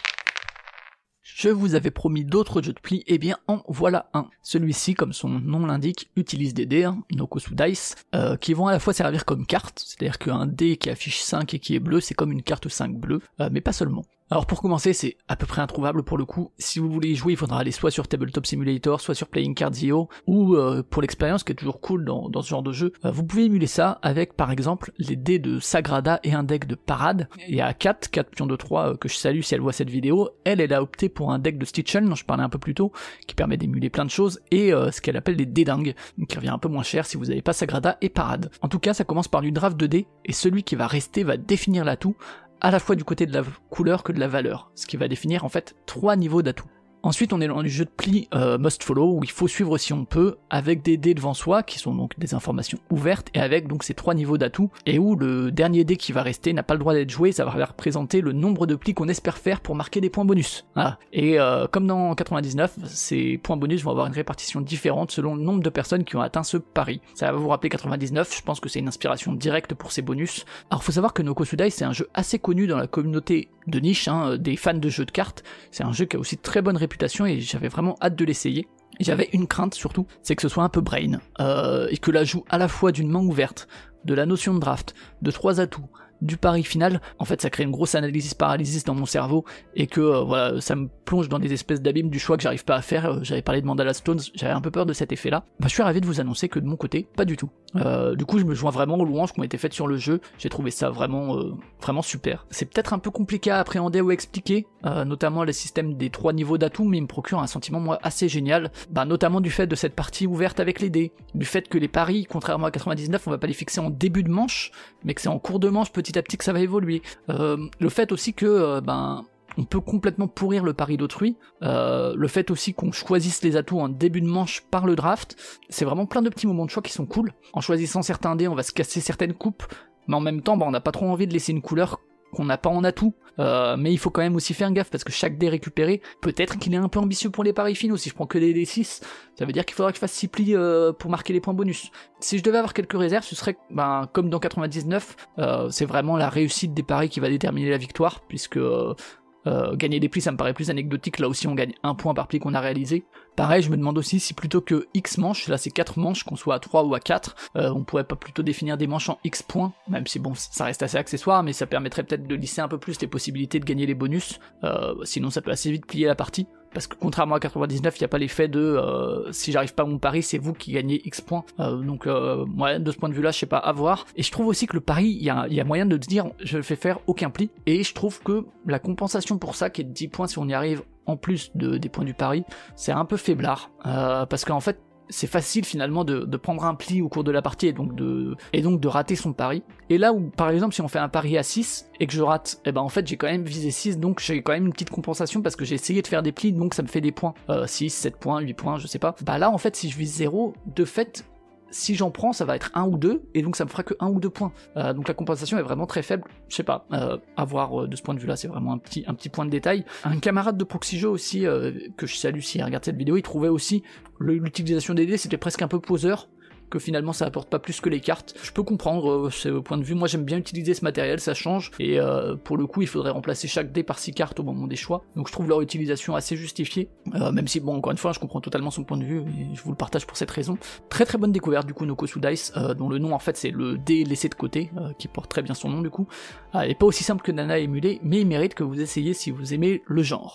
Je vous avais promis d'autres jeux de pli, et eh bien en voilà un. Celui-ci, comme son nom l'indique, utilise des dés, hein, Nokosu Dice, euh, qui vont à la fois servir comme carte, c'est-à-dire qu'un dé qui affiche cinq et qui est bleu, c'est comme une carte cinq bleue, euh, mais pas seulement. Alors pour commencer, c'est à peu près introuvable pour le coup. Si vous voulez y jouer, il faudra aller soit sur Tabletop Simulator, soit sur Playing Cards point i o, ou euh, pour l'expérience qui est toujours cool dans, dans ce genre de jeu, euh, vous pouvez émuler ça avec par exemple les dés de Sagrada et un deck de Parade. Il y a Kat, Kat Pion de trois, euh, que je salue si elle voit cette vidéo, elle, elle a opté pour un deck de Stitchen, dont je parlais un peu plus tôt, qui permet d'émuler plein de choses, et euh, ce qu'elle appelle les dés dingues, qui revient un peu moins cher si vous n'avez pas Sagrada et Parade. En tout cas, ça commence par du draft de dés, et celui qui va rester va définir l'atout, à la fois du côté de la couleur que de la valeur, ce qui va définir en fait trois niveaux d'atout. Ensuite, on est dans du jeu de pli euh, Must Follow, où il faut suivre si on peut, avec des dés devant soi, qui sont donc des informations ouvertes, et avec donc ces trois niveaux d'atout, et où le dernier dé qui va rester n'a pas le droit d'être joué, ça va représenter le nombre de plis qu'on espère faire pour marquer des points bonus. Voilà. Et euh, comme dans quatre-vingt-dix-neuf, ces points bonus vont avoir une répartition différente selon le nombre de personnes qui ont atteint ce pari. Ça va vous rappeler quatre-vingt-dix-neuf, je pense que c'est une inspiration directe pour ces bonus. Alors faut savoir que Nokosu Dice, c'est un jeu assez connu dans la communauté de niche, hein, des fans de jeux de cartes, c'est un jeu qui a aussi très bonne réputation, et j'avais vraiment hâte de l'essayer. Et j'avais une crainte surtout, c'est que ce soit un peu brain, euh, et que l'ajout à la fois d'une main ouverte, de la notion de draft, de trois atouts, du pari final, en fait ça crée une grosse analysis paralysis dans mon cerveau, et que euh, voilà, ça me plonge dans des espèces d'abîmes du choix que j'arrive pas à faire. euh, J'avais parlé de Mandala Stones, j'avais un peu peur de cet effet là. Bah je suis ravi de vous annoncer que de mon côté, pas du tout. Euh, du coup je me joins vraiment aux louanges qui ont été faites sur le jeu, j'ai trouvé ça vraiment euh, vraiment super. C'est peut-être un peu compliqué à appréhender ou à expliquer, euh, notamment le système des trois niveaux d'atout, mais il me procure un sentiment moi assez génial, bah notamment du fait de cette partie ouverte avec les dés, du fait que les paris, contrairement à quatre-vingt-dix-neuf, on va pas les fixer en début de manche, mais que c'est en cours de manche petit à petit que ça va évoluer. Euh, le fait aussi que, euh, ben, on peut complètement pourrir le pari d'autrui. Euh, le fait aussi qu'on choisisse les atouts en début de manche par le draft, c'est vraiment plein de petits moments de choix qui sont cool. En choisissant certains dés, on va se casser certaines coupes, mais en même temps, bah, on n'a pas trop envie de laisser une couleur qu'on n'a pas en atout, euh, mais il faut quand même aussi faire gaffe parce que chaque dé récupéré, peut-être qu'il est un peu ambitieux pour les paris finaux. Si je prends que des D six, ça veut dire qu'il faudra que je fasse six plis euh, pour marquer les points bonus. Si je devais avoir quelques réserves, ce serait ben, comme dans quatre-vingt-dix-neuf, euh, c'est vraiment la réussite des paris qui va déterminer la victoire, puisque euh, Euh, gagner des plis ça me paraît plus anecdotique, là aussi on gagne un point par pli qu'on a réalisé. Pareil, je me demande aussi si plutôt que X manches, là c'est quatre manches, qu'on soit à trois ou à quatre, euh, on pourrait pas plutôt définir des manches en X points, même si bon ça reste assez accessoire, mais ça permettrait peut-être de lisser un peu plus les possibilités de gagner les bonus, euh, sinon ça peut assez vite plier la partie. Parce que contrairement à quatre-vingt-dix-neuf, il n'y a pas l'effet de euh, si j'arrive pas à mon pari, c'est vous qui gagnez X points. Euh, donc euh, ouais, de ce point de vue-là, je sais pas, à voir. Et je trouve aussi que le pari, il y a, y a moyen de dire je ne fais faire aucun pli. Et je trouve que la compensation pour ça, qui est de dix points si on y arrive en plus de, des points du pari, c'est un peu faiblard. Euh, parce qu'en fait, c'est facile finalement de, de prendre un pli au cours de la partie et donc, de, et donc de rater son pari. Et là où, par exemple, si on fait un pari à six et que je rate, eh ben en fait j'ai quand même visé six, donc j'ai quand même une petite compensation parce que j'ai essayé de faire des plis, donc ça me fait des points. Euh, six, sept points, huit points, je sais pas. Bah là en fait si je vise zéro, de fait, si j'en prends, ça va être un ou deux, et donc ça me fera que un ou deux points. Euh, donc la compensation est vraiment très faible, je sais pas, euh, à voir euh, de ce point de vue-là, c'est vraiment un petit, un petit point de détail. Un camarade de Proxy Jeux aussi, euh, que je salue s'il regarde cette vidéo, il trouvait aussi l'utilisation des dés, c'était presque un peu poseur, que finalement ça apporte pas plus que les cartes. Je peux comprendre euh, ce point de vue, moi j'aime bien utiliser ce matériel, ça change, et euh, pour le coup il faudrait remplacer chaque dé par six cartes au moment des choix, donc je trouve leur utilisation assez justifiée, euh, même si bon encore une fois je comprends totalement son point de vue, et je vous le partage pour cette raison. Très très bonne découverte du coup Nokosu Dice, euh, dont le nom en fait c'est le dé laissé de côté, euh, qui porte très bien son nom du coup. Euh, il est pas aussi simple que Nana à émuler, mais il mérite que vous essayiez si vous aimez le genre.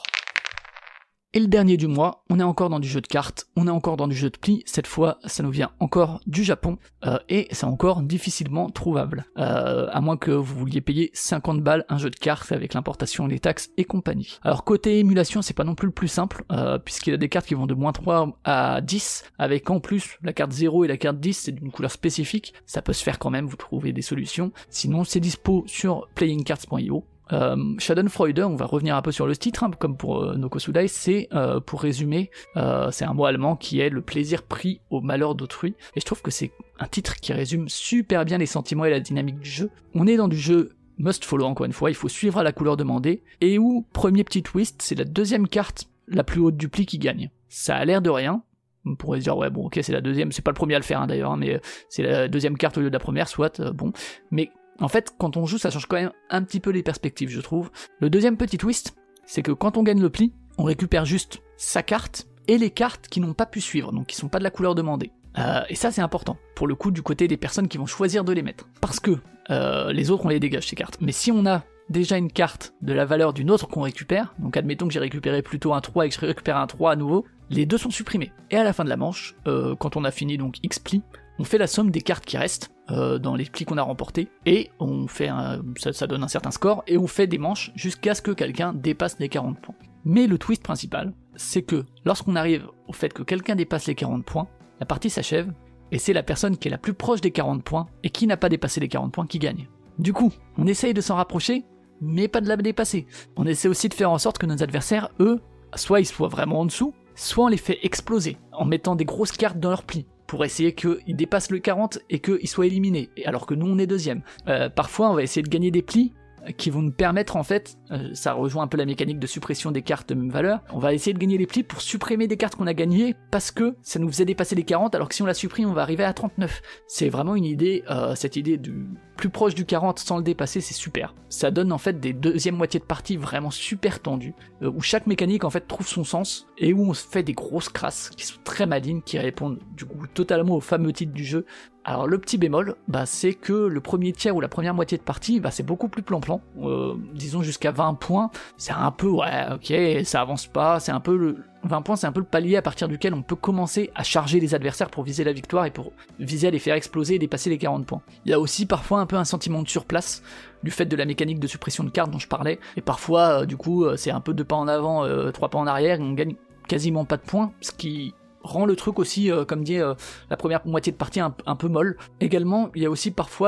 Et le dernier du mois, on est encore dans du jeu de cartes, on est encore dans du jeu de plis, cette fois ça nous vient encore du Japon, euh, et c'est encore difficilement trouvable, euh, à moins que vous vouliez payer cinquante balles un jeu de cartes avec l'importation, les taxes et compagnie. Alors côté émulation, c'est pas non plus le plus simple, euh, puisqu'il y a des cartes qui vont de moins trois à dix, avec en plus la carte zéro et la carte dix, c'est d'une couleur spécifique, ça peut se faire quand même, vous trouvez des solutions, sinon c'est dispo sur playing cards point i o. Euh, Schadenfreude, on va revenir un peu sur le titre, hein, comme pour euh, Nokosu Dice, c'est, euh, pour résumer, euh, c'est un mot allemand qui est le plaisir pris au malheur d'autrui, et je trouve que c'est un titre qui résume super bien les sentiments et la dynamique du jeu. On est dans du jeu must follow, encore une fois, il faut suivre à la couleur demandée, et où, premier petit twist, c'est la deuxième carte la plus haute du pli qui gagne. Ça a l'air de rien, on pourrait se dire ouais bon ok c'est la deuxième, c'est pas le premier à le faire hein, d'ailleurs, hein, mais c'est la deuxième carte au lieu de la première, soit, euh, bon, mais en fait, quand on joue, ça change quand même un petit peu les perspectives, je trouve. Le deuxième petit twist, c'est que quand on gagne le pli, on récupère juste sa carte et les cartes qui n'ont pas pu suivre, donc qui sont pas de la couleur demandée. Euh, et ça, c'est important, pour le coup, du côté des personnes qui vont choisir de les mettre. Parce que euh, les autres, on les dégage, ces cartes. Mais si on a déjà une carte de la valeur d'une autre qu'on récupère, donc admettons que j'ai récupéré plutôt un trois et que je récupère un trois à nouveau, les deux sont supprimés. Et à la fin de la manche, euh, quand on a fini donc X pli, on fait la somme des cartes qui restent euh, dans les plis qu'on a remportés, et on fait un, ça, ça donne un certain score, et on fait des manches jusqu'à ce que quelqu'un dépasse les quarante points. Mais le twist principal, c'est que lorsqu'on arrive au fait que quelqu'un dépasse les quarante points, la partie s'achève, et c'est la personne qui est la plus proche des quarante points, et qui n'a pas dépassé les quarante points qui gagne. Du coup, on essaye de s'en rapprocher, mais pas de la dépasser. On essaie aussi de faire en sorte que nos adversaires, eux, soit ils soient vraiment en dessous, soit on les fait exploser, en mettant des grosses cartes dans leurs plis, pour essayer qu'ils dépassent le quarante et qu'ils soient éliminés, alors que nous on est deuxième. Euh, parfois on va essayer de gagner des plis qui vont nous permettre en fait, euh, ça rejoint un peu la mécanique de suppression des cartes de même valeur, on va essayer de gagner les plis pour supprimer des cartes qu'on a gagnées parce que ça nous faisait dépasser les quarante, alors que si on la supprime on va arriver à trente-neuf. C'est vraiment une idée, euh, cette idée du plus proche du quarante sans le dépasser, c'est super. Ça donne en fait des deuxièmes moitiés de partie vraiment super tendues, euh, où chaque mécanique en fait trouve son sens, et où on se fait des grosses crasses qui sont très malignes, qui répondent du coup totalement au fameux titre du jeu. Alors le petit bémol, bah, c'est que le premier tiers ou la première moitié de partie, bah, c'est beaucoup plus plan-plan, euh, disons jusqu'à vingt points, c'est un peu, ouais, ok, ça avance pas, c'est un peu le... vingt points, c'est un peu le palier à partir duquel on peut commencer à charger les adversaires pour viser la victoire et pour viser à les faire exploser et dépasser les quarante points. Il y a aussi parfois un peu un sentiment de surplace, du fait de la mécanique de suppression de cartes dont je parlais, et parfois, euh, du coup, euh, c'est un peu deux pas en avant, euh, trois pas en arrière, et on gagne quasiment pas de points, ce qui rend le truc aussi, euh, comme dit, euh, la première moitié de partie un, un peu molle. Également, il y a aussi parfois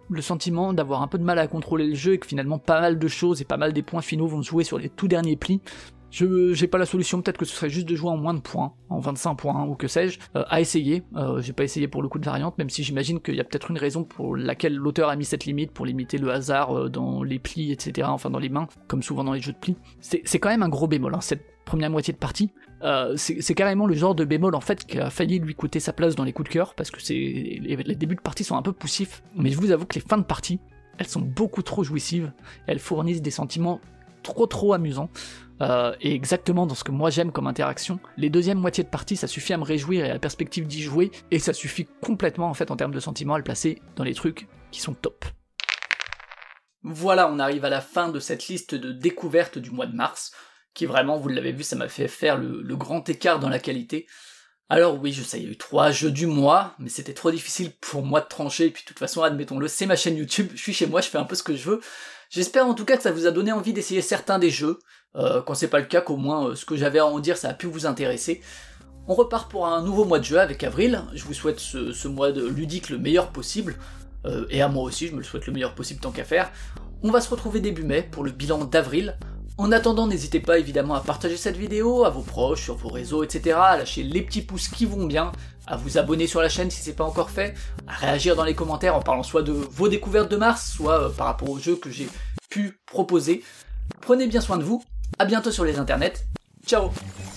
le sentiment d'avoir un peu de mal à contrôler le jeu et que finalement pas mal de choses et pas mal des points finaux vont se jouer sur les tout derniers plis. Je j'ai pas la solution, peut-être que ce serait juste de jouer en moins de points, en vingt-cinq points ou que sais-je, euh, à essayer. Euh, j'ai pas essayé pour le coup de variante, même si j'imagine qu'il y a peut-être une raison pour laquelle l'auteur a mis cette limite, pour limiter le hasard euh, dans les plis, et cetera, enfin dans les mains, comme souvent dans les jeux de plis. C'est, c'est quand même un gros bémol, hein, cette première moitié de partie. Euh, c'est, c'est carrément le genre de bémol en fait qui a failli lui coûter sa place dans les coups de cœur, parce que c'est les, les débuts de partie sont un peu poussifs, mais je vous avoue que les fins de partie, elles sont beaucoup trop jouissives, elles fournissent des sentiments trop trop amusants. Euh, et exactement dans ce que moi j'aime comme interaction. Les deuxièmes moitiés de partie, ça suffit à me réjouir et à la perspective d'y jouer, et ça suffit complètement en fait en termes de sentiments à le placer dans les trucs qui sont top. Voilà, on arrive à la fin de cette liste de découvertes du mois de mars, qui vraiment, vous l'avez vu, ça m'a fait faire le, le grand écart dans la qualité. Alors oui, je sais, il y a eu trois jeux du mois, mais c'était trop difficile pour moi de trancher, et puis de toute façon, admettons-le, c'est ma chaîne YouTube, je suis chez moi, je fais un peu ce que je veux. J'espère en tout cas que ça vous a donné envie d'essayer certains des jeux, euh, quand c'est pas le cas, qu'au moins euh, ce que j'avais à en dire, ça a pu vous intéresser. On repart pour un nouveau mois de jeu avec avril, je vous souhaite ce, ce mois de ludique le meilleur possible, euh, et à moi aussi, je me le souhaite le meilleur possible tant qu'à faire. On va se retrouver début mai pour le bilan d'avril. En attendant, n'hésitez pas évidemment à partager cette vidéo à vos proches, sur vos réseaux, et cetera, à lâcher les petits pouces qui vont bien, à vous abonner sur la chaîne si c'est pas encore fait, à réagir dans les commentaires en parlant soit de vos découvertes de mars, soit euh, par rapport aux jeux que j'ai pu proposer. Prenez bien soin de vous, à bientôt sur les internets, ciao.